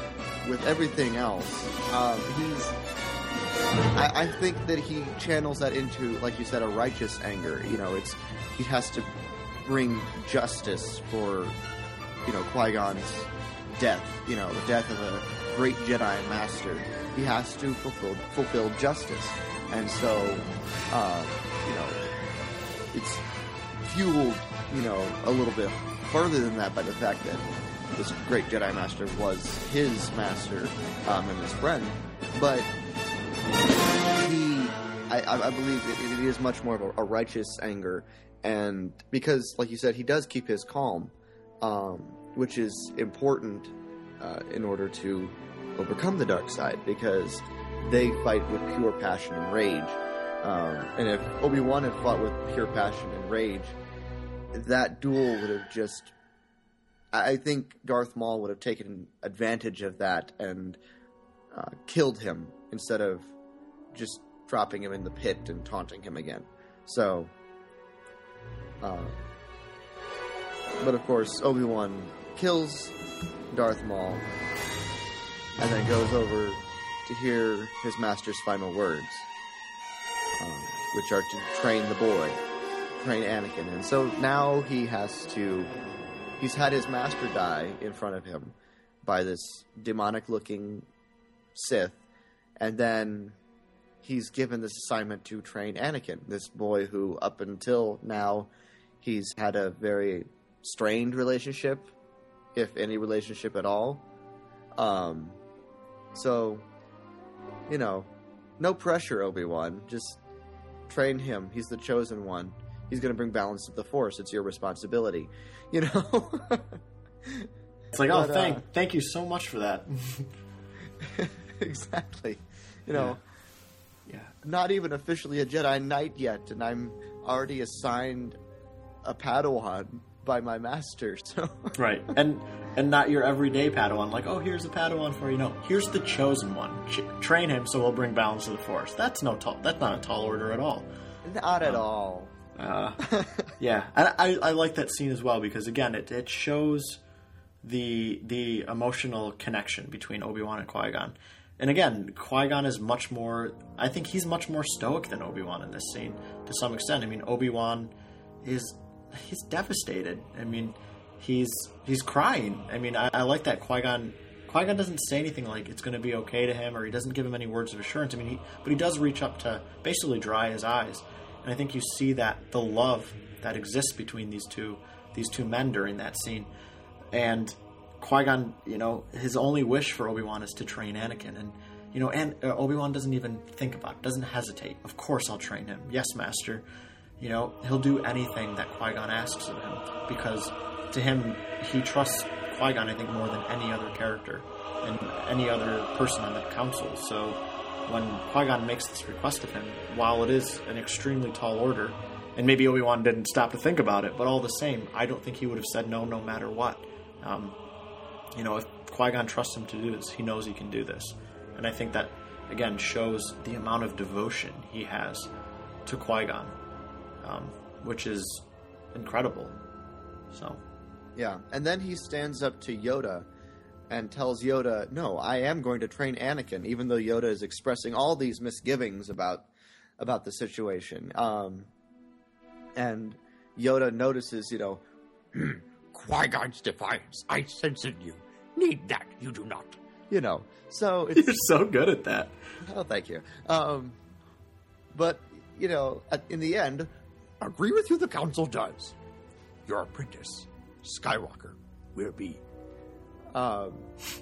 with everything else, um, he's. I, I think that he channels that into, like you said, a righteous anger. You know, it's he has to bring justice for, you know, Qui-Gon's death. You know, the death of a great Jedi Master. He has to fulfill fulfill justice, and so, uh, you know, it's fueled, you know, a little bit further than that by the fact that this great Jedi Master was his master um, and his friend, but he, I, I believe it, it is much more of a, a righteous anger, and because, like you said, he does keep his calm, um, which is important uh, in order to overcome the dark side, because they fight with pure passion and rage. Um, and if Obi-Wan had fought with pure passion and rage, that duel would have just... I think Darth Maul would have taken advantage of that and uh, killed him instead of just dropping him in the pit and taunting him again. So... Uh, but of course, Obi-Wan kills Darth Maul and then goes over to hear his master's final words, um, which are to train the boy, train Anakin. And so now he has to... He's had his master die in front of him by this demonic-looking Sith, and then he's given this assignment to train Anakin, this boy who, up until now, he's had a very strained relationship, if any relationship at all. Um... So, you know, no pressure, Obi-Wan. Just train him. He's the chosen one. He's going to bring balance to the Force. It's your responsibility. You know? It's like, oh, but, thank uh, thank you so much for that. Exactly. You know, yeah. yeah. Not even officially a Jedi Knight yet, and I'm already assigned a Padawan by my master, so... Right. And and not your everyday Padawan, like, oh, here's a Padawan for you. No, here's the chosen one. Ch- train him so we'll bring balance to the Force. That's no tall, that's not a tall order at all. Not at um, all. Uh, yeah. And I, I like that scene as well, because, again, it, it shows the the emotional connection between Obi-Wan and Qui-Gon. And, again, Qui-Gon is much more... I think he's much more stoic than Obi-Wan in this scene, to some extent. I mean, Obi-Wan is... He's devastated. I mean, he's he's crying. I mean, I, I like that Qui-Gon... Qui-Gon doesn't say anything like it's going to be okay to him, or he doesn't give him any words of assurance. I mean, he, but he does reach up to basically dry his eyes. And I think you see that, the love that exists between these two these two men during that scene. And Qui-Gon, you know, his only wish for Obi-Wan is to train Anakin. And, you know, and uh, Obi-Wan doesn't even think about it, doesn't hesitate. Of course I'll train him. Yes, Master. You know, he'll do anything that Qui-Gon asks of him, because to him, he trusts Qui-Gon, I think, more than any other character and any other person on the council. So when Qui-Gon makes this request of him, while it is an extremely tall order, and maybe Obi-Wan didn't stop to think about it, but all the same, I don't think he would have said no no matter what. Um, you know, if Qui-Gon trusts him to do this, he knows he can do this. And I think that, again, shows the amount of devotion he has to Qui-Gon. Um, which is incredible. So, yeah. And then he stands up to Yoda and tells Yoda, no, I am going to train Anakin, even though Yoda is expressing all these misgivings about about the situation. Um, and Yoda notices, you know, Qui-Gon's defiance. I sense in you. Need that, you do not. You know, so it's... You're so good at that. Oh, thank you. Um, but, you know, at, in the end... Agree with you, the Council does. Your apprentice, Skywalker, will be. Um,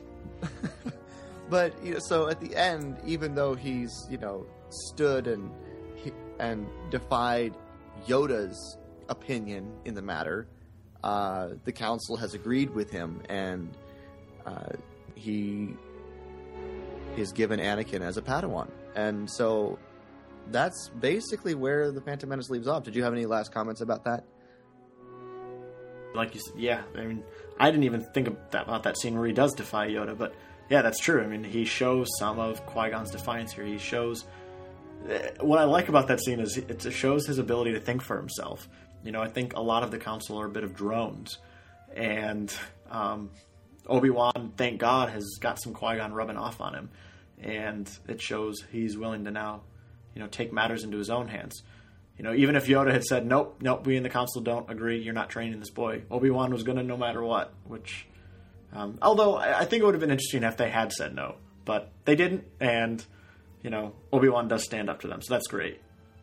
but, you know, so at the end, even though he's, you know, stood and and defied Yoda's opinion in the matter, uh, the Council has agreed with him, and uh, he is given Anakin as a Padawan. And so... that's basically where the Phantom Menace leaves off. Did you have any last comments about that? Like you said, yeah. I mean, I didn't even think about that scene where he does defy Yoda, but yeah, that's true. I mean, he shows some of Qui-Gon's defiance here. He shows... What I like about that scene is it shows his ability to think for himself. You know, I think a lot of the Council are a bit of drones, and um, Obi-Wan, thank God, has got some Qui-Gon rubbing off on him, and it shows he's willing to now, you know, take matters into his own hands. You know, even if Yoda had said, nope, nope, we in the council don't agree, you're not training this boy, Obi-Wan was going to no matter what, which, um, although I think it would have been interesting if they had said no, but they didn't, and, you know, Obi-Wan does stand up to them, so that's great.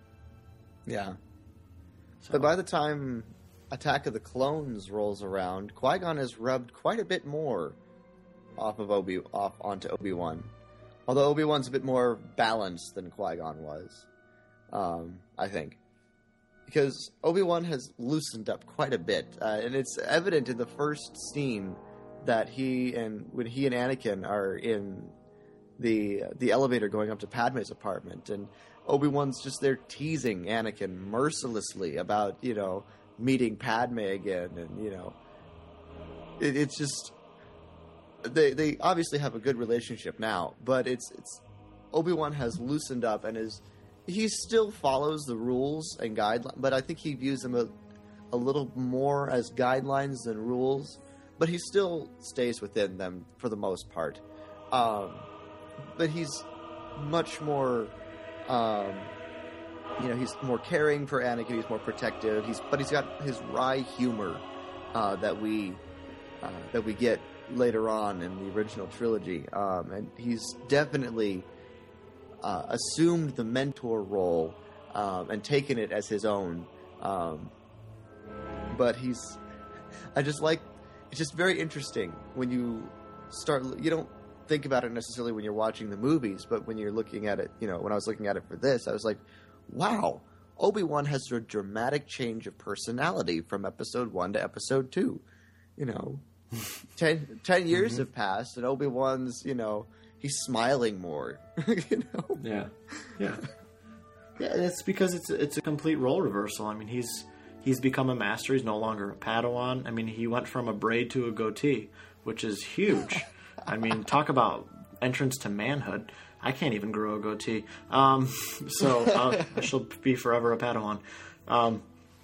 Yeah. So. But by the time Attack of the Clones rolls around, Qui-Gon has rubbed quite a bit more off of Obi off onto Obi-Wan. Although Obi-Wan's a bit more balanced than Qui-Gon was, um, I think. Because Obi-Wan has loosened up quite a bit, uh, and it's evident in the first scene that he and when he and Anakin are in the the elevator going up to Padme's apartment, and Obi-Wan's just there teasing Anakin mercilessly about, you know, meeting Padme again, and, you know, it, it's just they they obviously have a good relationship now, but it's it's Obi-Wan has loosened up and is he still follows the rules and guidelines, but I think he views them a, a little more as guidelines than rules, but he still stays within them for the most part. Um, but he's much more, um, you know, he's more caring for Anakin. He's more protective. He's but he's got his wry humor uh, that we uh, that we get later on in the original trilogy, um, and he's definitely uh, assumed the mentor role um, and taken it as his own. Um, but he's, I just like, it's just very interesting when you start. You don't think about it necessarily when you're watching the movies, but when you're looking at it, you know, when I was looking at it for this, I was like, wow, Obi-Wan has a dramatic change of personality from episode one to episode two. You know, ten, ten years mm-hmm. have passed, and Obi-Wan's, you know, he's smiling more. You know? Yeah, yeah, yeah. It's because it's it's a complete role reversal. I mean, he's he's become a master. He's no longer a Padawan. I mean, he went from a braid to a goatee, which is huge. I mean, talk about entrance to manhood. I can't even grow a goatee. Um, so I'll, I shall be forever a Padawan. Um,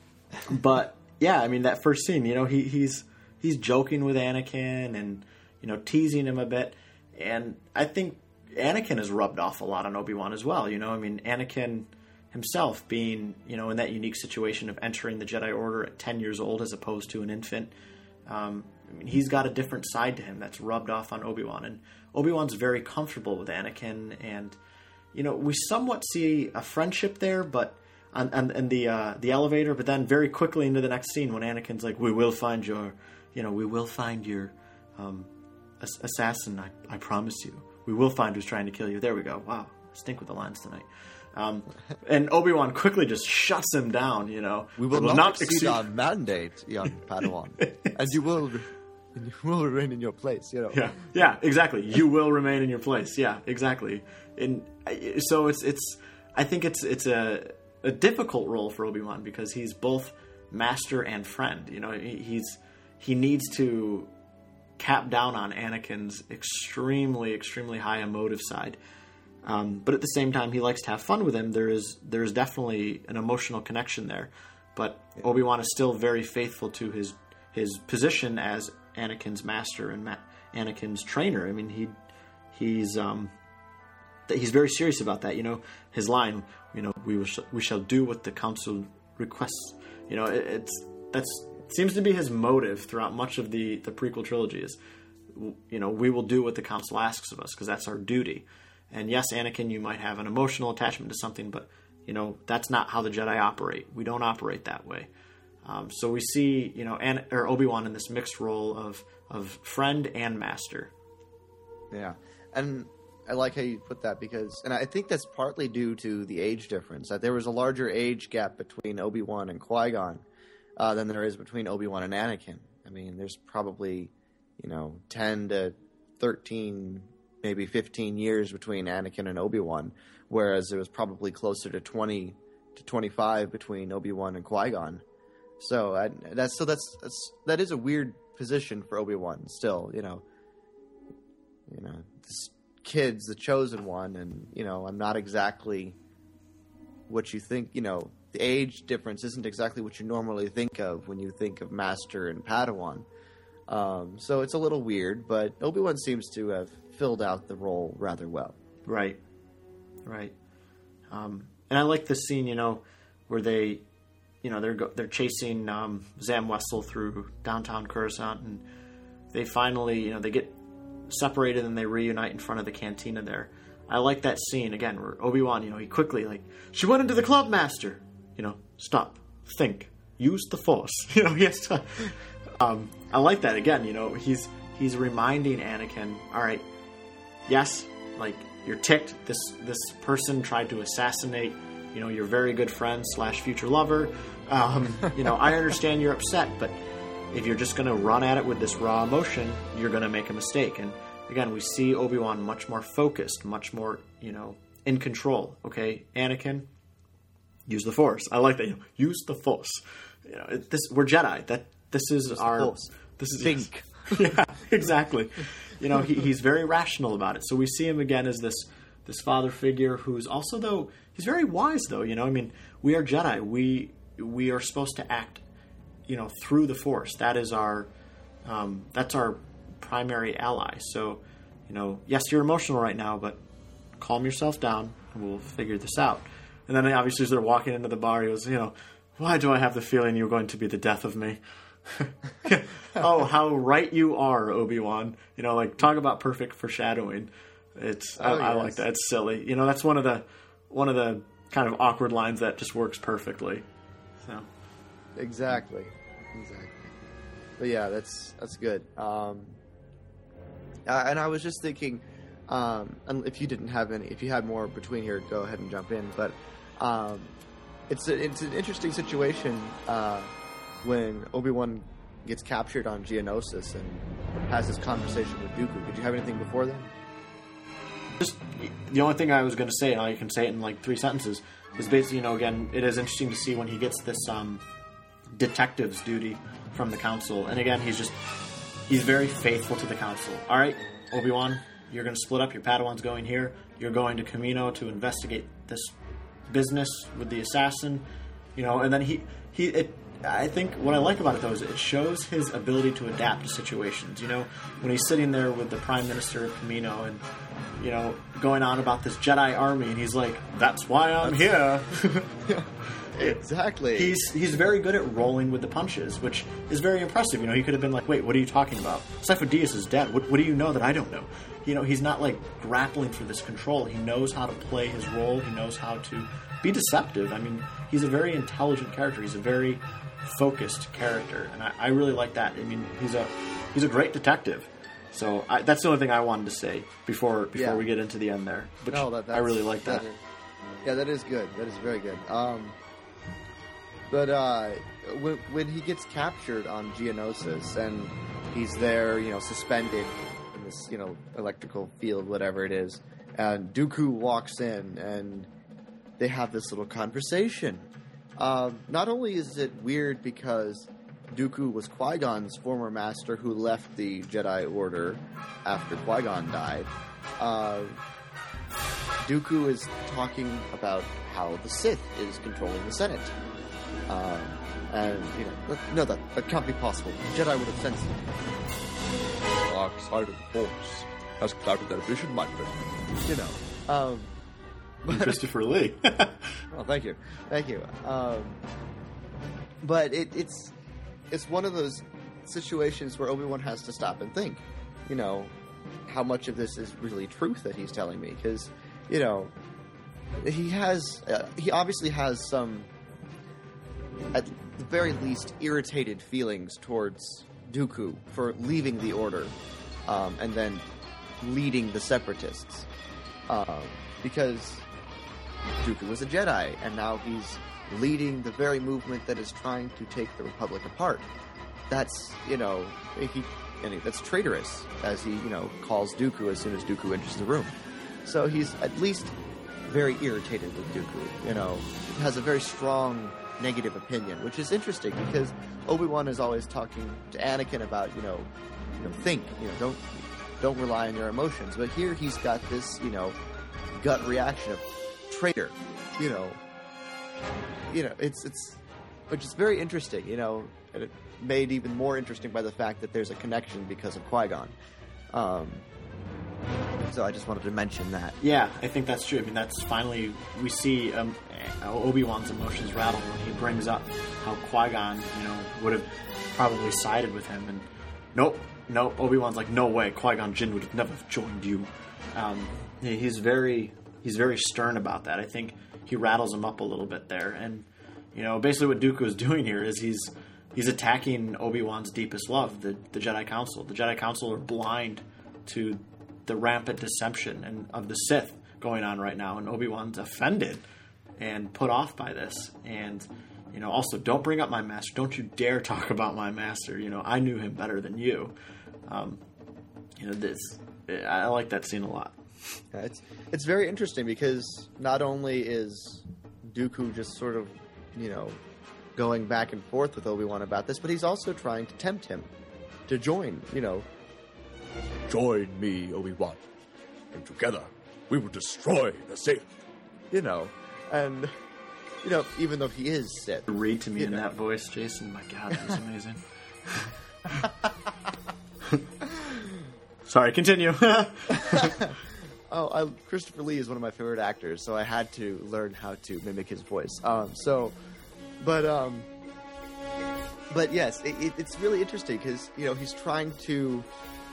but yeah, I mean, that first scene, you know, he, he's, he's joking with Anakin and, you know, teasing him a bit. And I think Anakin has rubbed off a lot on Obi-Wan as well. You know, I mean, Anakin himself being, you know, in that unique situation of entering the Jedi Order at ten years old as opposed to an infant. Um, I mean, he's got a different side to him that's rubbed off on Obi-Wan. And Obi-Wan's very comfortable with Anakin. And, you know, we somewhat see a friendship there, but on, on, on the uh, the elevator. But then very quickly into the next scene when Anakin's like, we will find your, you know, we will find your um, ass- assassin, I, I promise you. We will find who's trying to kill you. There we go. Wow, I stink with the lines tonight. Um, and Obi-Wan quickly just shuts him down, you know. We will, we will not, not exceed our mandate, young Padawan. And you will... And you will remain in your place, you know. Yeah, yeah, exactly. You will remain in your place. Yeah, exactly. And so it's it's. I think it's it's a a difficult role for Obi-Wan because he's both master and friend. You know, he's he needs to cap down on Anakin's extremely extremely high emotive side, um, but at the same time he likes to have fun with him. There is there is definitely an emotional connection there, but Obi-Wan is still very faithful to his his position as Anakin's master and Ma- Anakin's trainer. I mean, he he's um he's very serious about that. You know, his line, you know, we will sh- we shall do what the council requests. You know, it, it's that's seems to be his motive throughout much of the the prequel trilogy. Is, you know, we will do what the council asks of us because that's our duty. And yes, Anakin, you might have an emotional attachment to something, but you know that's not how the Jedi operate. We don't operate that way. Um, so we see, you know, An- or Obi-Wan in this mixed role of of friend and master. Yeah, and I like how you put that because, and I think that's partly due to the age difference. That there was a larger age gap between Obi-Wan and Qui-Gon uh, than there is between Obi-Wan and Anakin. I mean, there's probably, you know, ten to thirteen, maybe fifteen years between Anakin and Obi-Wan, whereas there was probably closer to twenty to twenty-five between Obi-Wan and Qui-Gon. So I, that's so that's, that's that is a weird position for Obi-Wan. Still, you know, you know, this kid's the chosen one, and you know, I'm not exactly what you think. You know, the age difference isn't exactly what you normally think of when you think of Master and Padawan. Um, so it's a little weird, but Obi-Wan seems to have filled out the role rather well. Right, right. Um, and I like this scene, you know, where they, you know, they're go- they're chasing um, Zam Wesell through downtown Coruscant, and they finally, you know, they get separated and they reunite in front of the cantina there. I like that scene again where Obi-Wan, you know, he quickly like, she went into the club, master. You know, stop, think, use the Force. You know, he has to. Um, I like that again. You know, he's he's reminding Anakin, all right, yes, like you're ticked. This this person tried to assassinate, you know, your very good friend slash future lover. Um, you know, I understand you're upset, but if you're just going to run at it with this raw emotion, you're going to make a mistake. And again, we see Obi-Wan much more focused, much more, you know, in control. Okay, Anakin, use the Force. I like that. You know, use the Force. You know, it, this we're Jedi. That this is use our. This is think. Yeah, exactly. You know, he, he's very rational about it. So we see him again as this this father figure who's also, though, he's very wise. Though, you know, I mean, we are Jedi. We we are supposed to act, you know, through the Force. That is our um, that's our primary ally. So, you know, yes, you're emotional right now, but calm yourself down and we'll figure this out. And then obviously as they're walking into the bar, he goes, you know, why do I have the feeling you're going to be the death of me? Oh, how right you are, Obi-Wan. You know, like, talk about perfect foreshadowing. It's oh, I, yes. I like that. It's silly. You know, that's one of the one of the kind of awkward lines that just works perfectly. So Exactly. Exactly. But yeah, that's that's good. Um, uh, and I was just thinking, um, and if you didn't have any, if you had more between here, go ahead and jump in. But um, it's a, it's an interesting situation uh, when Obi-Wan gets captured on Geonosis and has this conversation with Dooku. Did you have anything before then? just the only thing I was going to say, and I can say it in like three sentences, is basically, you know, again, it is interesting to see when he gets this um, detective's duty from the council. And again, he's just, he's very faithful to the council. All right, Obi-Wan, you're going to split up. Your Padawan's going here. You're going to Kamino to investigate this business with the assassin. You know, and then he, he it, I think what I like about it, though, is it shows his ability to adapt to situations. You know, when he's sitting there with the Prime Minister of Kamino and, you know, going on about this Jedi army, and he's like, that's why I'm here. Yeah, exactly. He's he's very good at rolling with the punches, which is very impressive. You know, he could have been like, wait, what are you talking about? Sifo Dyas is dead. What, what do you know that I don't know? You know, he's not, like, grappling for this control. He knows how to play his role. He knows how to be deceptive. I mean, he's a very intelligent character. He's a very focused character, and I, I really like that. I mean, he's a he's a great detective. So I, that's the only thing I wanted to say before before Yeah. we get into the end there. Which No, that, I really like that. is- yeah, that is good. That is very good. Um, but uh, when, when he gets captured on Geonosis and he's there, you know, suspended in this, you know, electrical field, whatever it is, and Dooku walks in and they have this little conversation. Um, not only is it weird because Dooku was Qui-Gon's former master who left the Jedi Order after Qui-Gon died, uh, Dooku is talking about how the Sith is controlling the Senate. Um, and, you know, no, that, that can't be possible. The Jedi would have sensed it. The dark side of the Force has clouded their vision, my friend. You know. Um, but, Christopher Lee. well, thank you. Thank you. Um, but it, it's it's one of those situations where Obi-Wan has to stop and think, you know, how much of this is really truth that he's telling me? Because, you know, he has, uh, he obviously has some, at the very least, irritated feelings towards Dooku for leaving the Order um, and then leading the Separatists. Um, because Dooku was a Jedi, and now he's leading the very movement that is trying to take the Republic apart. That's, you know, he, and that's traitorous, as he, you know, calls Dooku as soon as Dooku enters the room. So he's at least very irritated with Dooku, you know, has a very strong negative opinion, which is interesting because Obi-Wan is always talking to Anakin about, you know, you know, think, you know, don't don't rely on your emotions. But here he's got this, you know, gut reaction of traitor, you know, you know, it's it's, which is very interesting, you know. And it, made even more interesting by the fact that there's a connection because of Qui-Gon. Um, so I just wanted to mention that. Yeah, I think that's true. I mean, that's finally, we see um, Obi-Wan's emotions rattle when he brings up how Qui-Gon, you know, would have probably sided with him. And nope, nope, Obi-Wan's like, no way, Qui-Gon Jinn would have never joined you. Um, he's very, he's very stern about that. I think he rattles him up a little bit there. And, you know, basically what Dooku is doing here is he's he's attacking Obi-Wan's deepest love, the, the Jedi Council. The Jedi Council are blind to the rampant deception and of the Sith going on right now, and Obi-Wan's offended and put off by this. And, you know, also, don't bring up my master. Don't you dare talk about my master. You know, I knew him better than you. Um, you know, this I like that scene a lot. Yeah, it's it's very interesting because not only is Dooku just sort of, you know, going back and forth with Obi-Wan about this, but he's also trying to tempt him to join, you know. Join me, Obi-Wan, and together we will destroy the Sith. You know, and, you know, even though he is Sith. Read to me in know. that voice, Jason. My God, that was amazing. Sorry, continue. Oh, I, Christopher Lee is one of my favorite actors, so I had to learn how to mimic his voice. Um, so, but, um, but yes, it, it, it's really interesting because, you know, he's trying to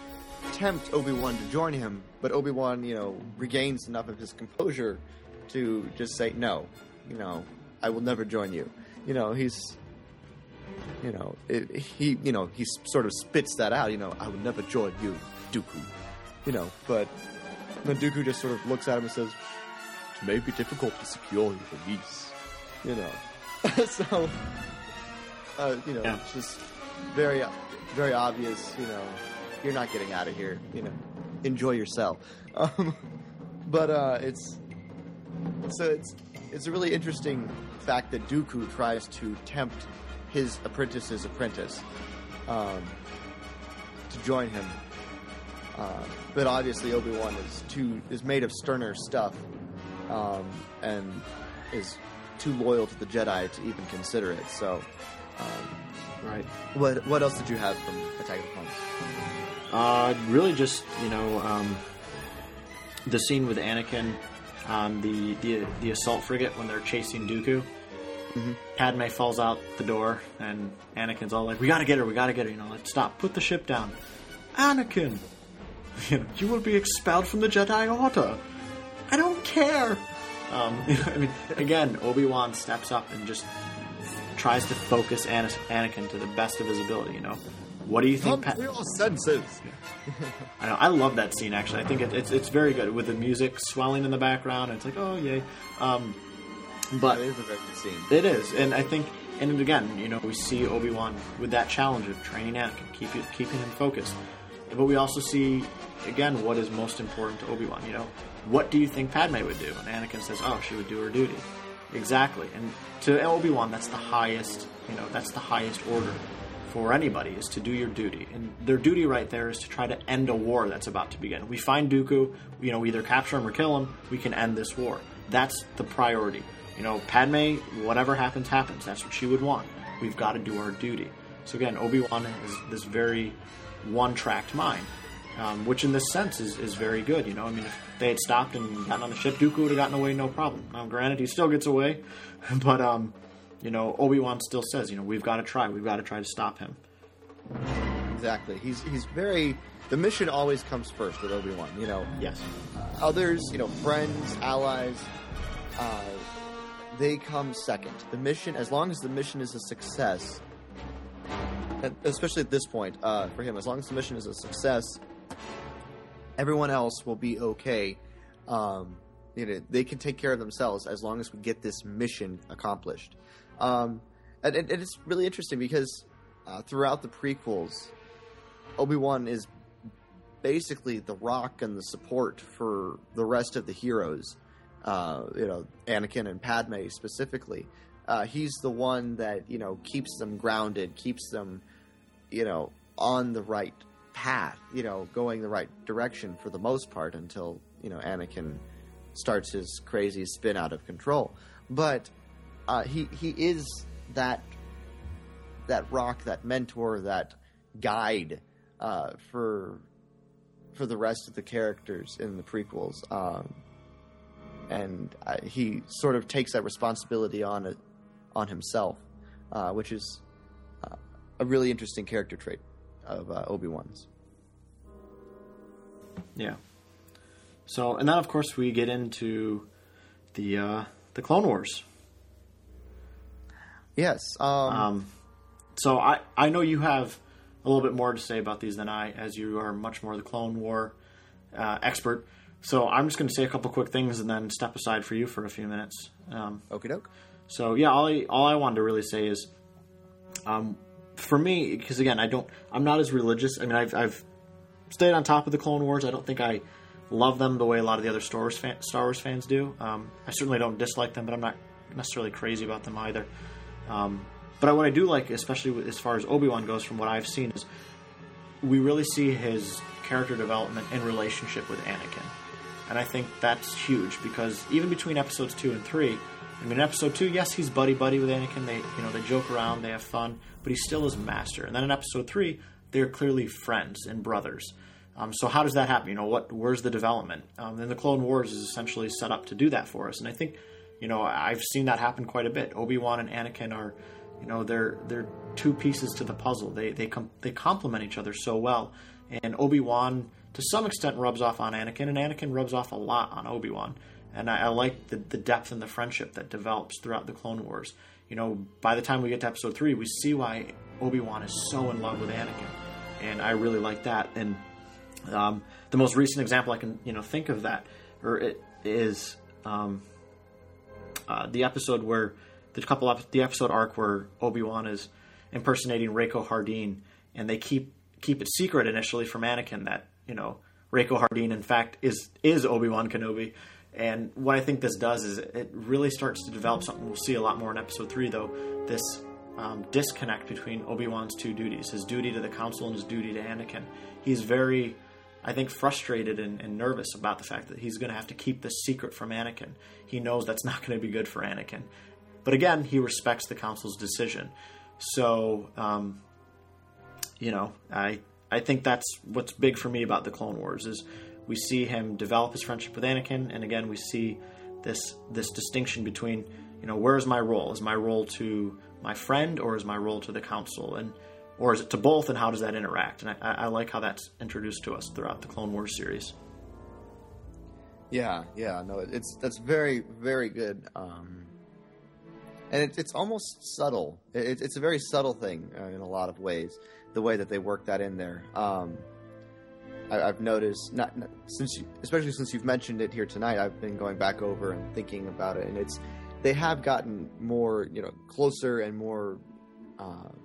tempt Obi-Wan to join him, but Obi-Wan, you know, regains enough of his composure to just say, no, you know, I will never join you. You know, he's, you know, it, he, you know, he sort of spits that out, you know, I will never join you, Dooku. You know, but then Dooku just sort of looks at him and says, it may be difficult to secure your release. You know, so, uh, you know, yeah. It's just very, very obvious, you know, you're not getting out of here, you know, enjoy yourself. Um, but uh, it's, so it's, it's a really interesting fact that Dooku tries to tempt his apprentice's apprentice um, to join him. Uh, but obviously Obi-Wan is too is made of sterner stuff um, and is too loyal to the Jedi to even consider it. So, um, Right. What what else did you have from Attack of the Clones? Uh, really just, you know, um, the scene with Anakin on the, the the assault frigate when they're chasing Dooku. Mm-hmm. Padme falls out the door, and Anakin's all like, we gotta get her, we gotta get her, you know, like, stop, put the ship down. Anakin, you know, you will be expelled from the Jedi Order. I don't care. Um, I mean, again, Obi-Wan steps up and just tries to focus Ana- Anakin to the best of his ability, you know. What do you think? Come to your senses. I know, I love that scene, actually. I think it, it's it's very good, with the music swelling in the background, and it's like, oh, yay. Um, but It is a very good scene. it is, and I think, and again, you know, we see Obi-Wan with that challenge of training Anakin, keep, keeping him focused. But we also see, again, what is most important to Obi-Wan, you know. What do you think Padme would do? And Anakin says, oh, she would do her duty. Exactly. And to Obi-Wan, that's the highest, you know, that's the highest order for anybody, is to do your duty. And their duty right there is to try to end a war that's about to begin. We find Dooku, you know, we either capture him or kill him, we can end this war. That's the priority. You know, Padme, whatever happens, happens. That's what she would want. We've got to do our duty. So again, Obi-Wan has this very one-tracked mind, um, which in this sense is, is very good. You know, I mean, if they had stopped and gotten on the ship, Dooku would have gotten away no problem. Now, granted, he still gets away, but, um, you know, Obi-Wan still says, you know, we've got to try. We've got to try to stop him. Exactly. He's he's very... The mission always comes first with Obi-Wan, you know. Yes. Others, you know, friends, allies, uh, they come second. The mission, as long as the mission is a success, and especially at this point, uh, for him, as long as the mission is a success, everyone else will be okay. Um, you know, they can take care of themselves as long as we get this mission accomplished. Um, and, and it's really interesting because uh, throughout the prequels, Obi-Wan is basically the rock and the support for the rest of the heroes. Uh, you know, Anakin and Padme specifically. Uh, he's the one that, you know, keeps them grounded, keeps them, you know, on the right path, you know, going the right direction for the most part until, you know, Anakin starts his crazy spin out of control. But uh, he he is that that rock, that mentor, that guide uh, for for the rest of the characters in the prequels. Um, and uh, he sort of takes that responsibility on it, on himself, uh, which is uh, a really interesting character trait of uh, Obi-Wan's. Yeah. So, and then of course we get into the uh, the Clone Wars. Yes. Um, um, so I, I know you have a little bit more to say about these than I, as you are much more the Clone War uh, expert. So I'm just going to say a couple quick things and then step aside for you for a few minutes. Um, Okie doke. So yeah, all I, all I wanted to really say is, um, for me, because again, I don't, I'm not as religious. I mean, I've, I've stayed on top of the Clone Wars. I don't think I love them the way a lot of the other Star Wars, fan, Star Wars fans do. Um, I certainly don't dislike them, but I'm not necessarily crazy about them either. Um, but what I do like, especially as far as Obi-Wan goes, from what I've seen, is we really see his character development in relationship with Anakin. And I think that's huge, because even between episodes two and three, I mean, in episode two, yes, he's buddy-buddy with Anakin. They, you know, they joke around, they have fun, but he's still his master. And then in episode three, they're clearly friends and brothers. Um, so how does that happen? You know, what? Where's the development? Um, and the Clone Wars is essentially set up to do that for us. And I think, you know, I've seen that happen quite a bit. Obi-Wan and Anakin are, you know, they're they're two pieces to the puzzle. They they com- they complement each other so well. And Obi-Wan, to some extent, rubs off on Anakin, and Anakin rubs off a lot on Obi-Wan. And I, I like the, the depth and the friendship that develops throughout the Clone Wars. You know, by the time we get to episode three, we see why Obi-Wan is so in love with Anakin. And I really like that. And um, the most recent example I can, you know, think of that, or it is um, uh, the episode where the couple of the episode arc where Obi-Wan is impersonating Rako Hardeen, and they keep keep it secret initially from Anakin that, you know, Rako Hardeen in fact is is Obi-Wan Kenobi. And what I think this does is it really starts to develop something we'll see a lot more in episode three, though, this um, disconnect between Obi-Wan's two duties, his duty to the Council and his duty to Anakin. He's very, I think, frustrated and, and nervous about the fact that he's going to have to keep this secret from Anakin. He knows that's not going to be good for Anakin. But again, he respects the Council's decision. So, um, you know, I I think that's what's big for me about the Clone Wars is we see him develop his friendship with Anakin, and again, we see this this distinction between, you know, where is my role? Is my role to my friend, or is my role to the Council? And or is it to both, and how does that interact? And I, I like how that's introduced to us throughout the Clone Wars series. Yeah, yeah, no, it's that's very, very good. Um, and it, it's almost subtle. It, it's a very subtle thing uh, in a lot of ways, the way that they work that in there. Um, I, I've noticed, not, not since, you, especially since you've mentioned it here tonight, I've been going back over and thinking about it, and it's they have gotten more, you know, closer and more, um,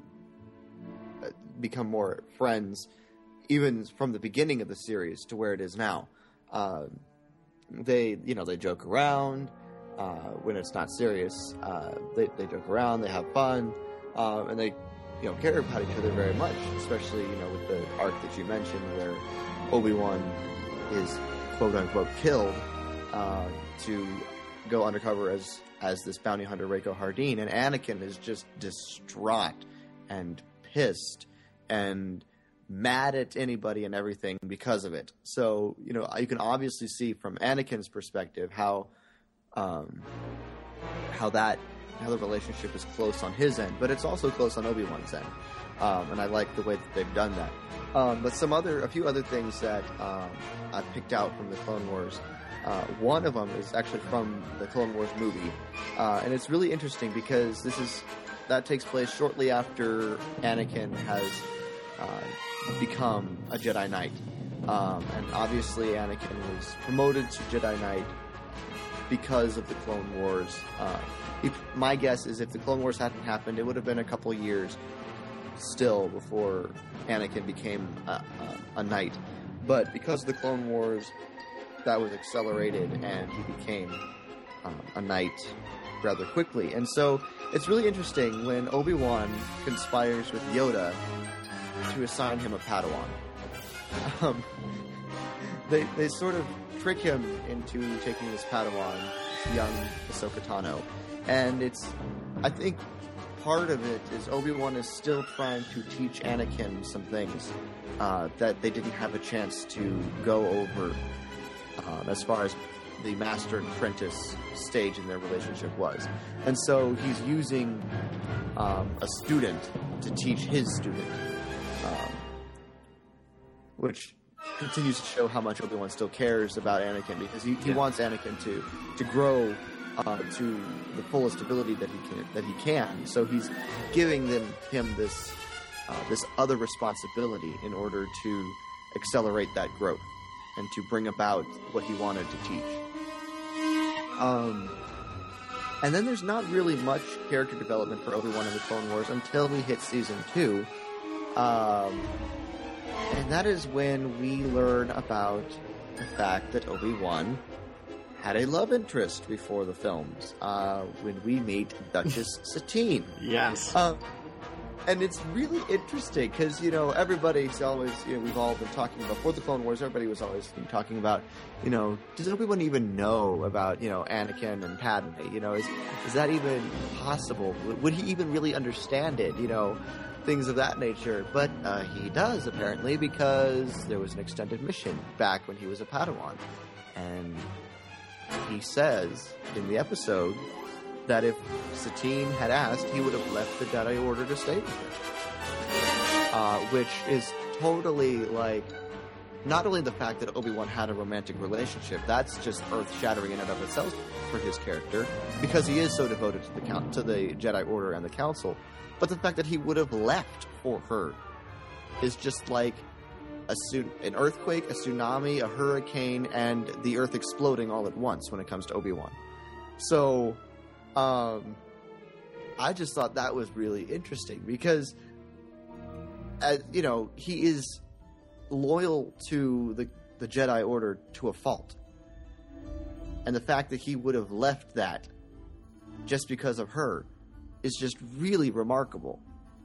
become more friends, even from the beginning of the series to where it is now. Um, they, you know, they joke around. Uh, when it's not serious, uh, they, they joke around, they have fun, um, and they, you know, care about each other very much, especially, you know, with the arc that you mentioned where Obi-Wan is quote-unquote killed uh, to go undercover as, as this bounty hunter, Rako Hardeen, and Anakin is just distraught and pissed and mad at anybody and everything because of it. So, you know, you can obviously see from Anakin's perspective how Um, how that how the relationship is close on his end, but it's also close on Obi-Wan's end, um, and I like the way that they've done that. Um, but some other, a few other things that um, I picked out from the Clone Wars. Uh, one of them is actually from the Clone Wars movie, uh, and it's really interesting because this is that takes place shortly after Anakin has uh, become a Jedi Knight, um, and obviously Anakin was promoted to Jedi Knight because of the Clone Wars. Uh, if, my guess is if the Clone Wars hadn't happened, it would have been a couple years still before Anakin became a, a, a knight. But because of the Clone Wars, that was accelerated, and he became um, a knight rather quickly. And so it's really interesting when Obi-Wan conspires with Yoda to assign him a Padawan. Um, they they sort of trick him into taking this Padawan, young Ahsoka Tano. And it's, I think, part of it is Obi-Wan is still trying to teach Anakin some things uh, that they didn't have a chance to go over um, as far as the master and apprentice stage in their relationship was. And so he's using um, a student to teach his student, um, which continues to show how much Obi-Wan still cares about Anakin, because he, he Yeah. wants Anakin to to grow uh, to the fullest ability that he can that he can. So he's giving them him this uh, this other responsibility in order to accelerate that growth and to bring about what he wanted to teach. Um, and then there's not really much character development for Obi-Wan in the Clone Wars until we hit season two. Um, and that is when we learn about the fact that Obi-Wan had a love interest before the films, uh, when we meet Duchess Satine. Yes. Um, and it's really interesting because, you know, everybody's always, you know, we've all been talking about, before the Clone Wars, everybody was always talking about, you know, does Obi-Wan even know about, you know, Anakin and Padme? You know, is is that even possible? Would he even really understand it? You know, things of that nature. But uh, he does, apparently, because there was an extended mission back when he was a Padawan. And he says in the episode that if Satine had asked, he would have left the Jedi Order to stay with her. Uh, which is totally, like, not only the fact that Obi-Wan had a romantic relationship, that's just earth-shattering in and of itself for his character, because he is so devoted to the count, to the Jedi Order and the Council, but the fact that he would have left for her is just like a su- an earthquake, a tsunami, a hurricane, and the Earth exploding all at once when it comes to Obi-Wan. So, um, I just thought that was really interesting because, uh, you know, he is loyal to the, the Jedi Order to a fault. And the fact that he would have left that just because of her is just really remarkable.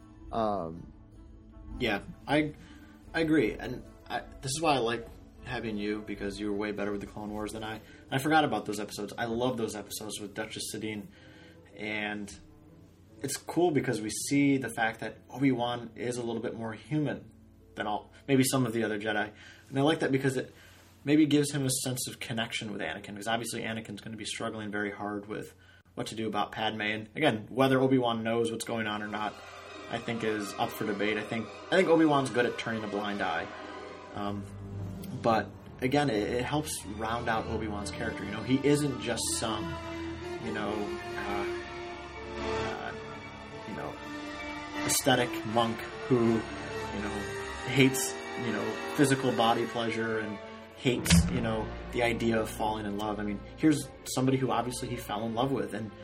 Um, Yeah, I I agree, and I, this is why I like having you, because you were way better with the Clone Wars than I. I forgot about those episodes. I love those episodes with Duchess Satine, and it's cool because we see the fact that Obi-Wan is a little bit more human than all maybe some of the other Jedi, and I like that because it maybe gives him a sense of connection with Anakin, because obviously Anakin's going to be struggling very hard with what to do about Padme, and again, whether Obi-Wan knows what's going on or not, I think is up for debate. I think I think Obi-Wan's good at turning a blind eye, um, but again, it, it helps round out Obi-Wan's character. You know, he isn't just some, you know, uh, uh, you know, aesthetic monk who, you know, hates, you know, physical body pleasure and hates, you know, the idea of falling in love. I mean, here's somebody who obviously he fell in love with and,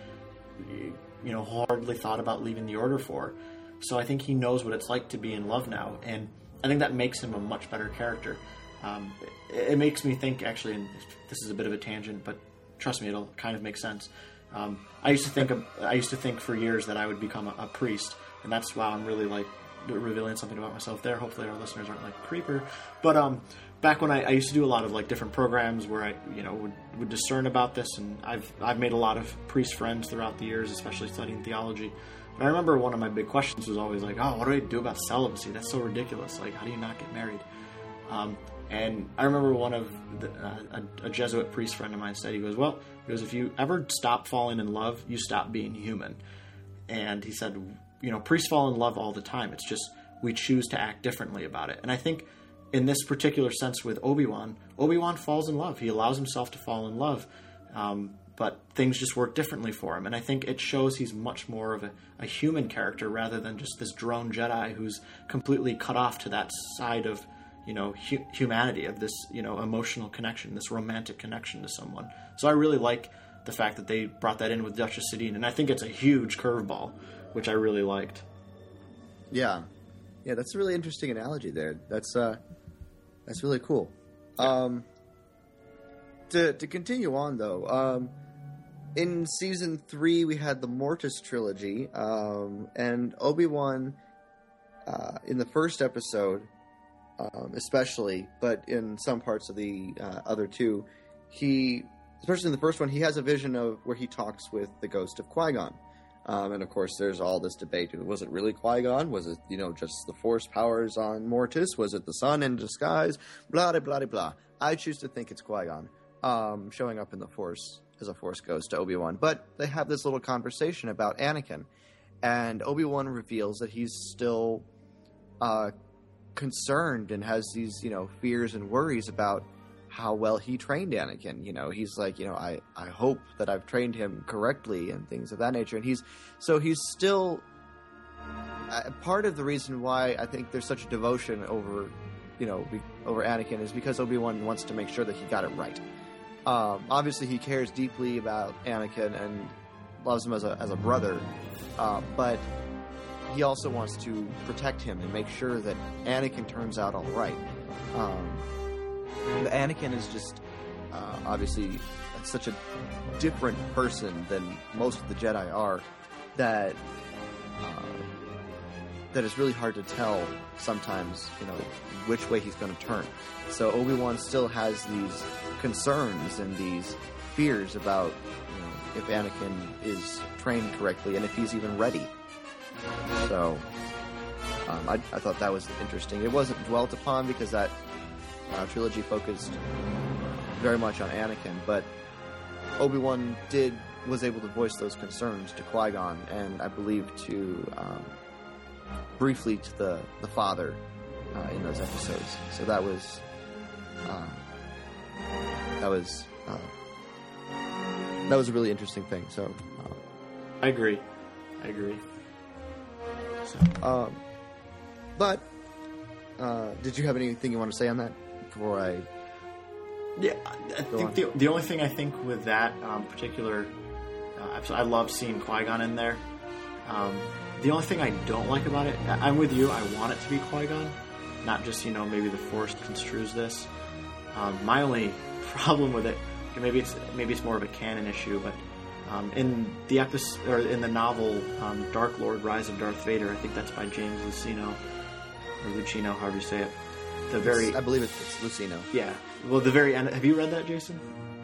you know, hardly thought about leaving the Order for. So I think he knows what it's like to be in love now, and I think that makes him a much better character. Um, it, it makes me think, actually, and this is a bit of a tangent, but trust me, it'll kind of make sense. Um, I used to think of, I used to think for years that I would become a, a priest, and that's why I'm really like revealing something about myself there. Hopefully, our listeners aren't like creeper. But um, back when I, I used to do a lot of like different programs where I, you know, would, would discern about this, and I've I've made a lot of priest friends throughout the years, especially studying theology. But I remember one of my big questions was always like, oh, what do I do about celibacy? That's so ridiculous. Like, how do you not get married? Um, and I remember one of the, uh, a, a Jesuit priest friend of mine said, he goes, well, he goes, if you ever stop falling in love, you stop being human. And he said, you know, priests fall in love all the time. It's just we choose to act differently about it. And I think in this particular sense with Obi-Wan, Obi-Wan falls in love. He allows himself to fall in love. Um, but things just work differently for him. And I think it shows he's much more of a, a human character rather than just this drone Jedi who's completely cut off to that side of, you know, hu- humanity, of this, you know, emotional connection, this romantic connection to someone. So I really like the fact that they brought that in with Duchess Satine, and I think it's a huge curveball, which I really liked. Yeah. Yeah, that's a really interesting analogy there. That's uh that's really cool. Um to to continue on though, um in season three we had the Mortis trilogy, um and Obi-Wan uh in the first episode um especially, but in some parts of the uh, other two, he especially in the first one, he has a vision of where he talks with the ghost of Qui-Gon. Um, and of course, there's all this debate. Was it really Qui-Gon? Was it, you know, just the Force powers on Mortis? Was it the sun in disguise? Blah, blah, blah, blah. I choose to think it's Qui-Gon um, showing up in the Force as a Force ghost to Obi-Wan. But they have this little conversation about Anakin. And Obi-Wan reveals that he's still uh, concerned and has these, you know, fears and worries about how well he trained Anakin. You know, he's like, you know, I, I hope that I've trained him correctly and things of that nature. And he's, so he's still, uh, part of the reason why I think there's such a devotion over, you know, be, over Anakin is because Obi-Wan wants to make sure that he got it right. Um, obviously he cares deeply about Anakin and loves him as a, as a brother, uh, but he also wants to protect him and make sure that Anakin turns out all right. Um, Anakin is just uh, obviously such a different person than most of the Jedi are that uh, that it's really hard to tell sometimes, you know, which way he's going to turn. So Obi-Wan still has these concerns and these fears about, you know, if Anakin is trained correctly and if he's even ready. So um, I, I thought that was interesting. It wasn't dwelt upon because that Uh, trilogy focused very much on Anakin, but Obi-Wan did was able to voice those concerns to Qui-Gon, and I believe to um, briefly to the the father uh, in those episodes. So that was uh, that was uh, that was a really interesting thing. So uh, I agree. I agree. So. Um, but uh, did you have anything you want to say on that? Before I, yeah, I think the the only thing I think with that um, particular, uh, I love seeing Qui-Gon in there. Um, the only thing I don't like about it, I'm with you. I want it to be Qui-Gon, not just, you know, maybe the Force construes this. Um, my only problem with it, maybe it's maybe it's more of a canon issue, but um, in the episode or in the novel um, Dark Lord: Rise of Darth Vader, I think that's by James Luceno or Lucino, however you say it. The very, I believe it's, it's Lucino. Yeah. Well, the very end. Have you read that, Jason?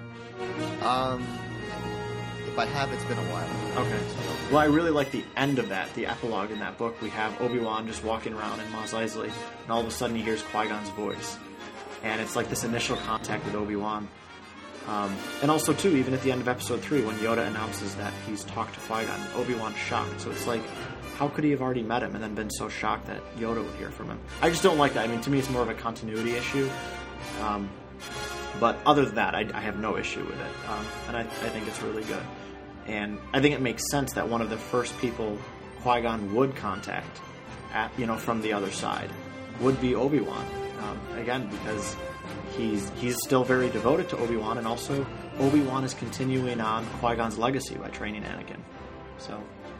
Um, if I have, it's been a while. Okay. Well, I really like the end of that, the epilogue in that book. We have Obi-Wan just walking around in Mos Eisley, and all of a sudden he hears Qui-Gon's voice, and it's like this initial contact with Obi-Wan. Um, and also, too, even at the end of Episode Three, when Yoda announces that he's talked to Qui-Gon, Obi-Wan's shocked. So it's like, how could he have already met him and then been so shocked that Yoda would hear from him? I just don't like that. I mean, to me, it's more of a continuity issue. Um, but other than that, I, I have no issue with it. Um, and I, I think it's really good. And I think it makes sense that one of the first people Qui-Gon would contact, at you know, from the other side, would be Obi-Wan. Um, again, because he's he's still very devoted to Obi-Wan, and also Obi-Wan is continuing on Qui-Gon's legacy by training Anakin. So...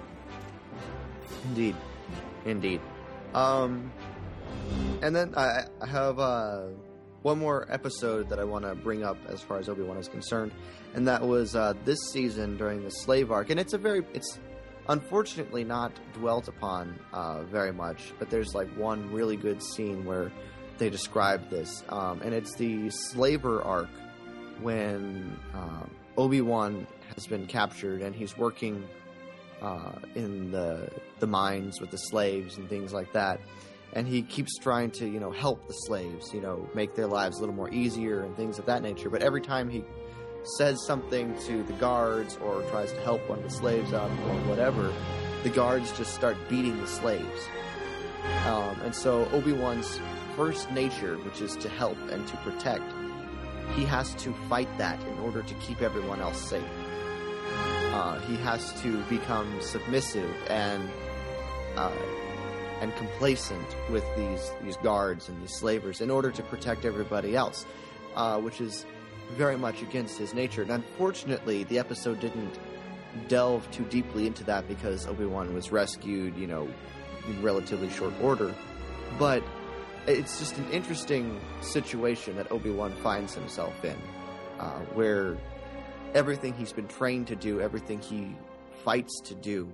Indeed. Indeed. Um, and then I, I have uh, one more episode that I want to bring up as far as Obi-Wan is concerned, and that was uh, this season during the Slave Arc. And it's a very, it's unfortunately not dwelt upon uh, very much, but there's like one really good scene where they describe this, um, and it's the Slaver Arc when uh, Obi-Wan has been captured and he's working Uh, in the the mines with the slaves and things like that, and he keeps trying to, you know, help the slaves, you know, make their lives a little more easier and things of that nature. But every time he says something to the guards or tries to help one of the slaves out or whatever, the guards just start beating the slaves. Um, and so Obi-Wan's first nature, which is to help and to protect, he has to fight that in order to keep everyone else safe. Uh, he has to become submissive and uh, and complacent with these these guards and these slavers in order to protect everybody else, uh, which is very much against his nature. And unfortunately, the episode didn't delve too deeply into that because Obi-Wan was rescued, you know, in relatively short order. But it's just an interesting situation that Obi-Wan finds himself in, uh, where everything he's been trained to do, everything he fights to do,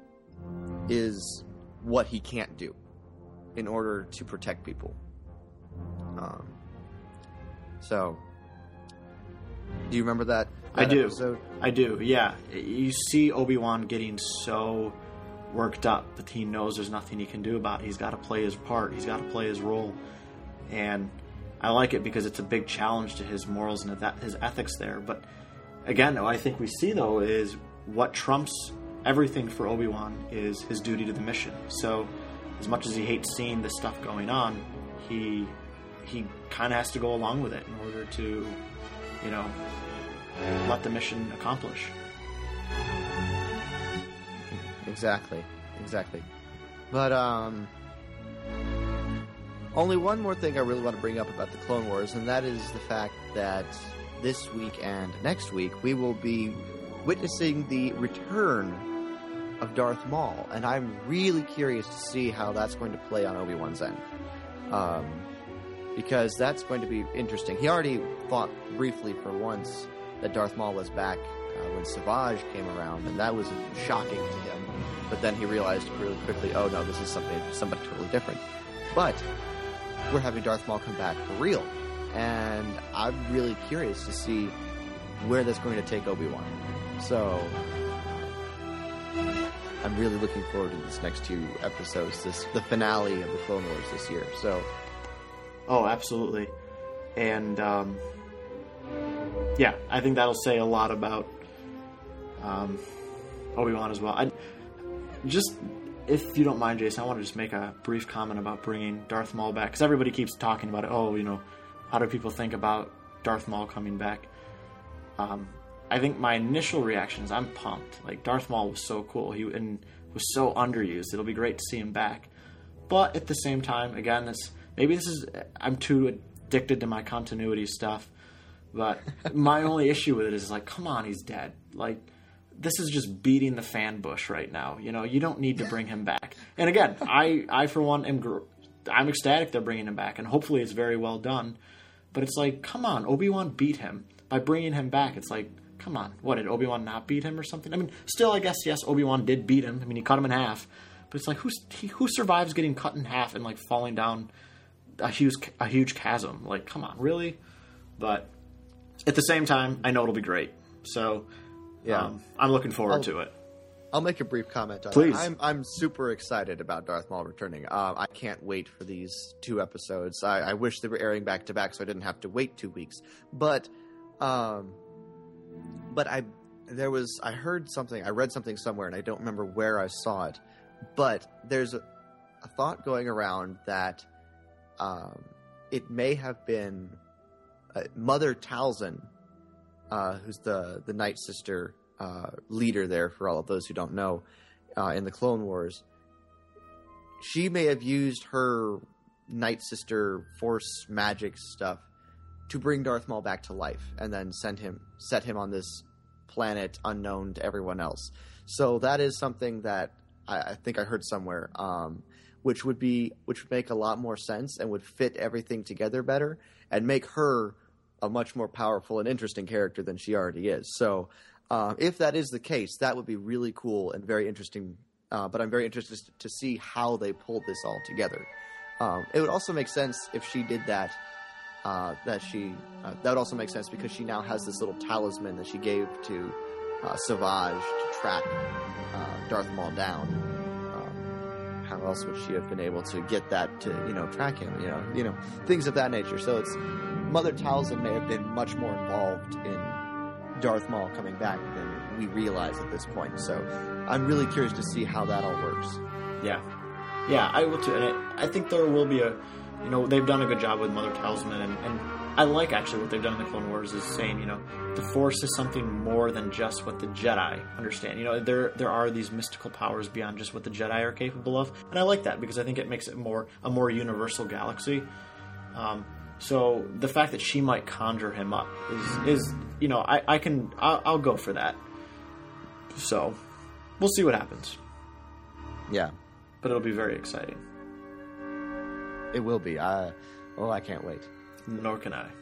is what he can't do in order to protect people. Um, so, do you remember that I do. Episode. I do. Yeah, you see Obi-Wan getting so worked up, but he knows there's nothing he can do about it. He's got to play his part. He's got to play his role, and I like it because it's a big challenge to his morals and his ethics there. But again, what I think we see though is what trumps everything for Obi-Wan is his duty to the mission. So, as much as he hates seeing this stuff going on, he he kind of has to go along with it in order to, you know, let the mission accomplish. Exactly, exactly. But um, only one more thing I really want to bring up about the Clone Wars, and that is the fact that this week and next week we will be witnessing the return of Darth Maul, and I'm really curious to see how that's going to play on Obi-Wan's end. Um, because that's going to be interesting. He already thought briefly for once that Darth Maul was back uh, when Savage came around, and that was shocking to him. But then he realized really quickly, oh no, this is something somebody totally different. But we're having Darth Maul come back for real, and I'm really curious to see where that's going to take Obi-Wan. So I'm really looking forward to this next two episodes, this the finale of the Clone Wars this year. So, oh, absolutely, and um, yeah, I think that'll say a lot about um, Obi-Wan as well. I just, if you don't mind, Jason, I want to just make a brief comment about bringing Darth Maul back, because everybody keeps talking about it. Oh, you know, how do people think about Darth Maul coming back? Um, I think my initial reaction is I'm pumped. Like, Darth Maul was so cool. He and was so underused. It'll be great to see him back. But at the same time, again, this maybe this is I'm too addicted to my continuity stuff. But my only issue with it is like, come on, he's dead. Like, this is just beating the fan bush right now. You know, you don't need to bring him back. And again, I, I for one am gr- I'm ecstatic they're bringing him back, and hopefully it's very well done. But it's like, come on, Obi-Wan beat him. By bringing him back, it's like, come on, what, did Obi-Wan not beat him or something? I mean, still, I guess, yes, Obi-Wan did beat him. I mean, he cut him in half. But it's like, who's, he, who survives getting cut in half and, like, falling down a huge, a huge chasm? Like, come on, really? But at the same time, I know it'll be great. So, yeah, um, I'm looking forward I'll, to it. I'll make a brief comment on Please. it. I'm, I'm super excited about Darth Maul returning. Um, I can't wait for these two episodes. I, I wish they were airing back-to-back so I didn't have to wait two weeks. But... Um, But I, there was, I heard something, I read something somewhere, and I don't remember where I saw it. But there's a, a thought going around that um, it may have been uh, Mother Talzin, uh, who's the the Night Sister uh, leader there. For all of those who don't know, uh, in the Clone Wars, she may have used her Night Sister Force magic stuff to bring Darth Maul back to life, and then send him, set him on this planet unknown to everyone else. So that is something that I, I think I heard somewhere, um, which would be, which would make a lot more sense and would fit everything together better, and make her a much more powerful and interesting character than she already is. So, uh, if that is the case, that would be really cool and very interesting. Uh, but I'm very interested to see how they pulled this all together. Um, it would also make sense if she did that. Uh, that she uh, that would also make sense because she now has this little talisman that she gave to uh, Savage to track uh, Darth Maul down. Um, how else would she have been able to get that to, you know, track him? You know, you know, things of that nature. So it's Mother Talzin may have been much more involved in Darth Maul coming back than we realize at this point. So I'm really curious to see how that all works. Yeah, yeah, I will too. And I, I think there will be a. You know, they've done a good job with Mother Talzin, and, and I like, actually, what they've done in the Clone Wars is saying, you know, the Force is something more than just what the Jedi understand. You know, there there are these mystical powers beyond just what the Jedi are capable of, and I like that because I think it makes it more a more universal galaxy. Um, so the fact that she might conjure him up is, is you know, I, I can, I'll, I'll go for that. So, we'll see what happens. Yeah. But it'll be very exciting. It will be. I, oh, I can't wait. Nor can I.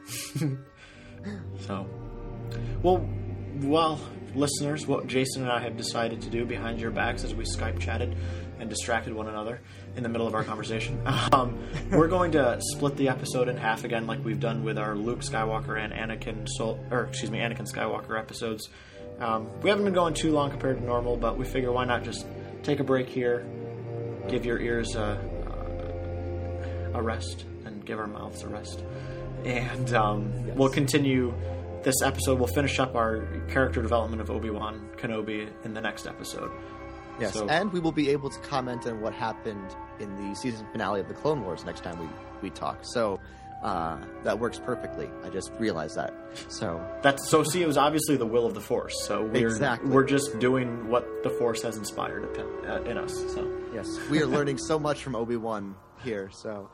So, well, well, listeners, what Jason and I have decided to do behind your backs as we Skype chatted and distracted one another in the middle of our conversation. Um, we're going to split the episode in half again, like we've done with our Luke Skywalker and Anakin Sol- or excuse me, Anakin Skywalker episodes. Um, we haven't been going too long compared to normal, but we figure why not just take a break here, give your ears a, a rest, and give our mouths a rest, and um, yes. we'll continue. This episode, we'll finish up our character development of Obi-Wan Kenobi in the next episode. Yes, so, and we will be able to comment on what happened in the season finale of the Clone Wars next time we, we talk. So uh, that works perfectly. I just realized that. So that's so. See, it was obviously the will of the Force. So we're exactly. we're just doing what the Force has inspired in us. So yes, we are learning so much from Obi-Wan here. So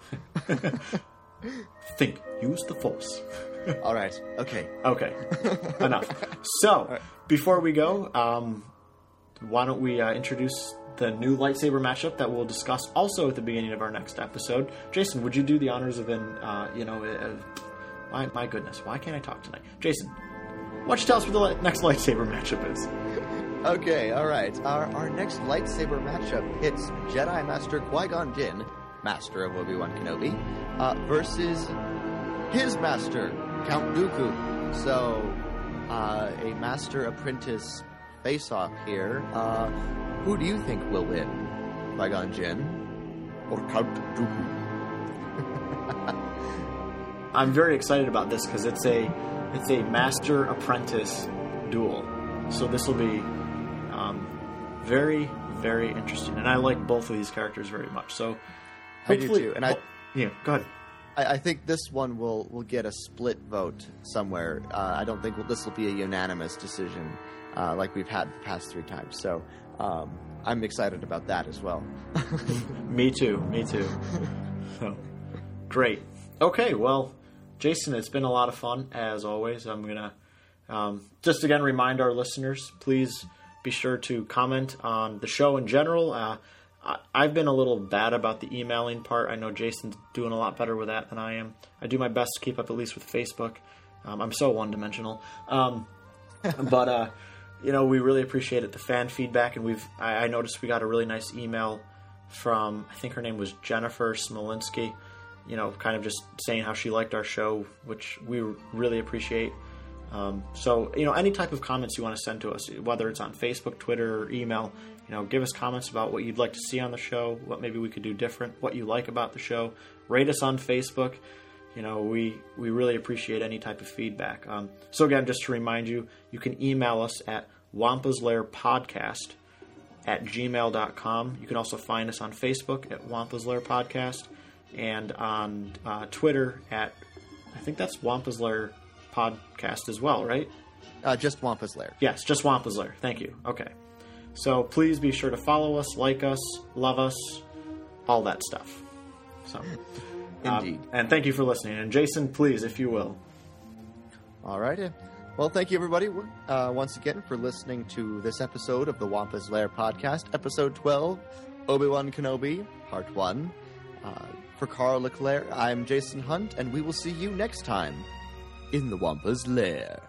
think, use the Force. All right. Okay. Okay. Enough. So, right. Before we go, um, why don't we uh, introduce the new lightsaber matchup that we'll discuss also at the beginning of our next episode. Jason, would you do the honors of an, uh, you know, uh, my, my goodness, why can't I talk tonight? Jason, why don't you tell us what the li- next lightsaber matchup is? Okay, all right. Our, our next lightsaber matchup hits Jedi Master Qui-Gon Jinn, Master of Obi-Wan Kenobi, uh, versus his master, Count Dooku. So, uh, a master-apprentice face-off here. Uh, who do you think will win? Qui-Gon Jinn or Count Dooku? I'm very excited about this because it's a it's a master-apprentice duel. So this will be um, very, very interesting. And I like both of these characters very much. So hopefully, I do too. And I, oh, yeah, go ahead. I, I think this one will, will get a split vote somewhere. Uh, I don't think this will be a unanimous decision uh, like we've had the past three times. So um, I'm excited about that as well. Me too. Me too. So, great. Okay, well, Jason, it's been a lot of fun, as always. I'm going to um, just again remind our listeners, please be sure to comment on the show in general. Uh, I've been a little bad about the emailing part. I know Jason's doing a lot better with that than I am. I do my best to keep up at least with Facebook. Um, I'm so one-dimensional. Um, but, uh, you know, we really appreciate it, the fan feedback. And we've I, I noticed we got a really nice email from, I think her name was Jennifer Smolinski, you know, kind of just saying how she liked our show, which we really appreciate. Um, so, you know, any type of comments you want to send to us, whether it's on Facebook, Twitter, or email, you know, give us comments about what you'd like to see on the show, what maybe we could do different, what you like about the show. Rate us on Facebook. You know, we, we really appreciate any type of feedback. Um, so again, just to remind you, you can email us at wampaslairpodcast at gmail dot com. You can also find us on Facebook at Wampa's Lair Podcast and on uh, Twitter at, I think that's Wampa's Lair Podcast as well, right? Uh, just Wampa's Lair. Yes, just Wampa's Lair. Thank you. Okay. So please be sure to follow us, like us, love us, all that stuff. So, Indeed. Um, and thank you for listening. And Jason, please, if you will. All righty. Well, thank you, everybody, uh, once again for listening to this episode of the Wampa's Lair Podcast, Episode twelve, Obi-Wan Kenobi, Part one. Uh, for Carl Leclerc, I'm Jason Hunt, and we will see you next time in the Wampa's Lair.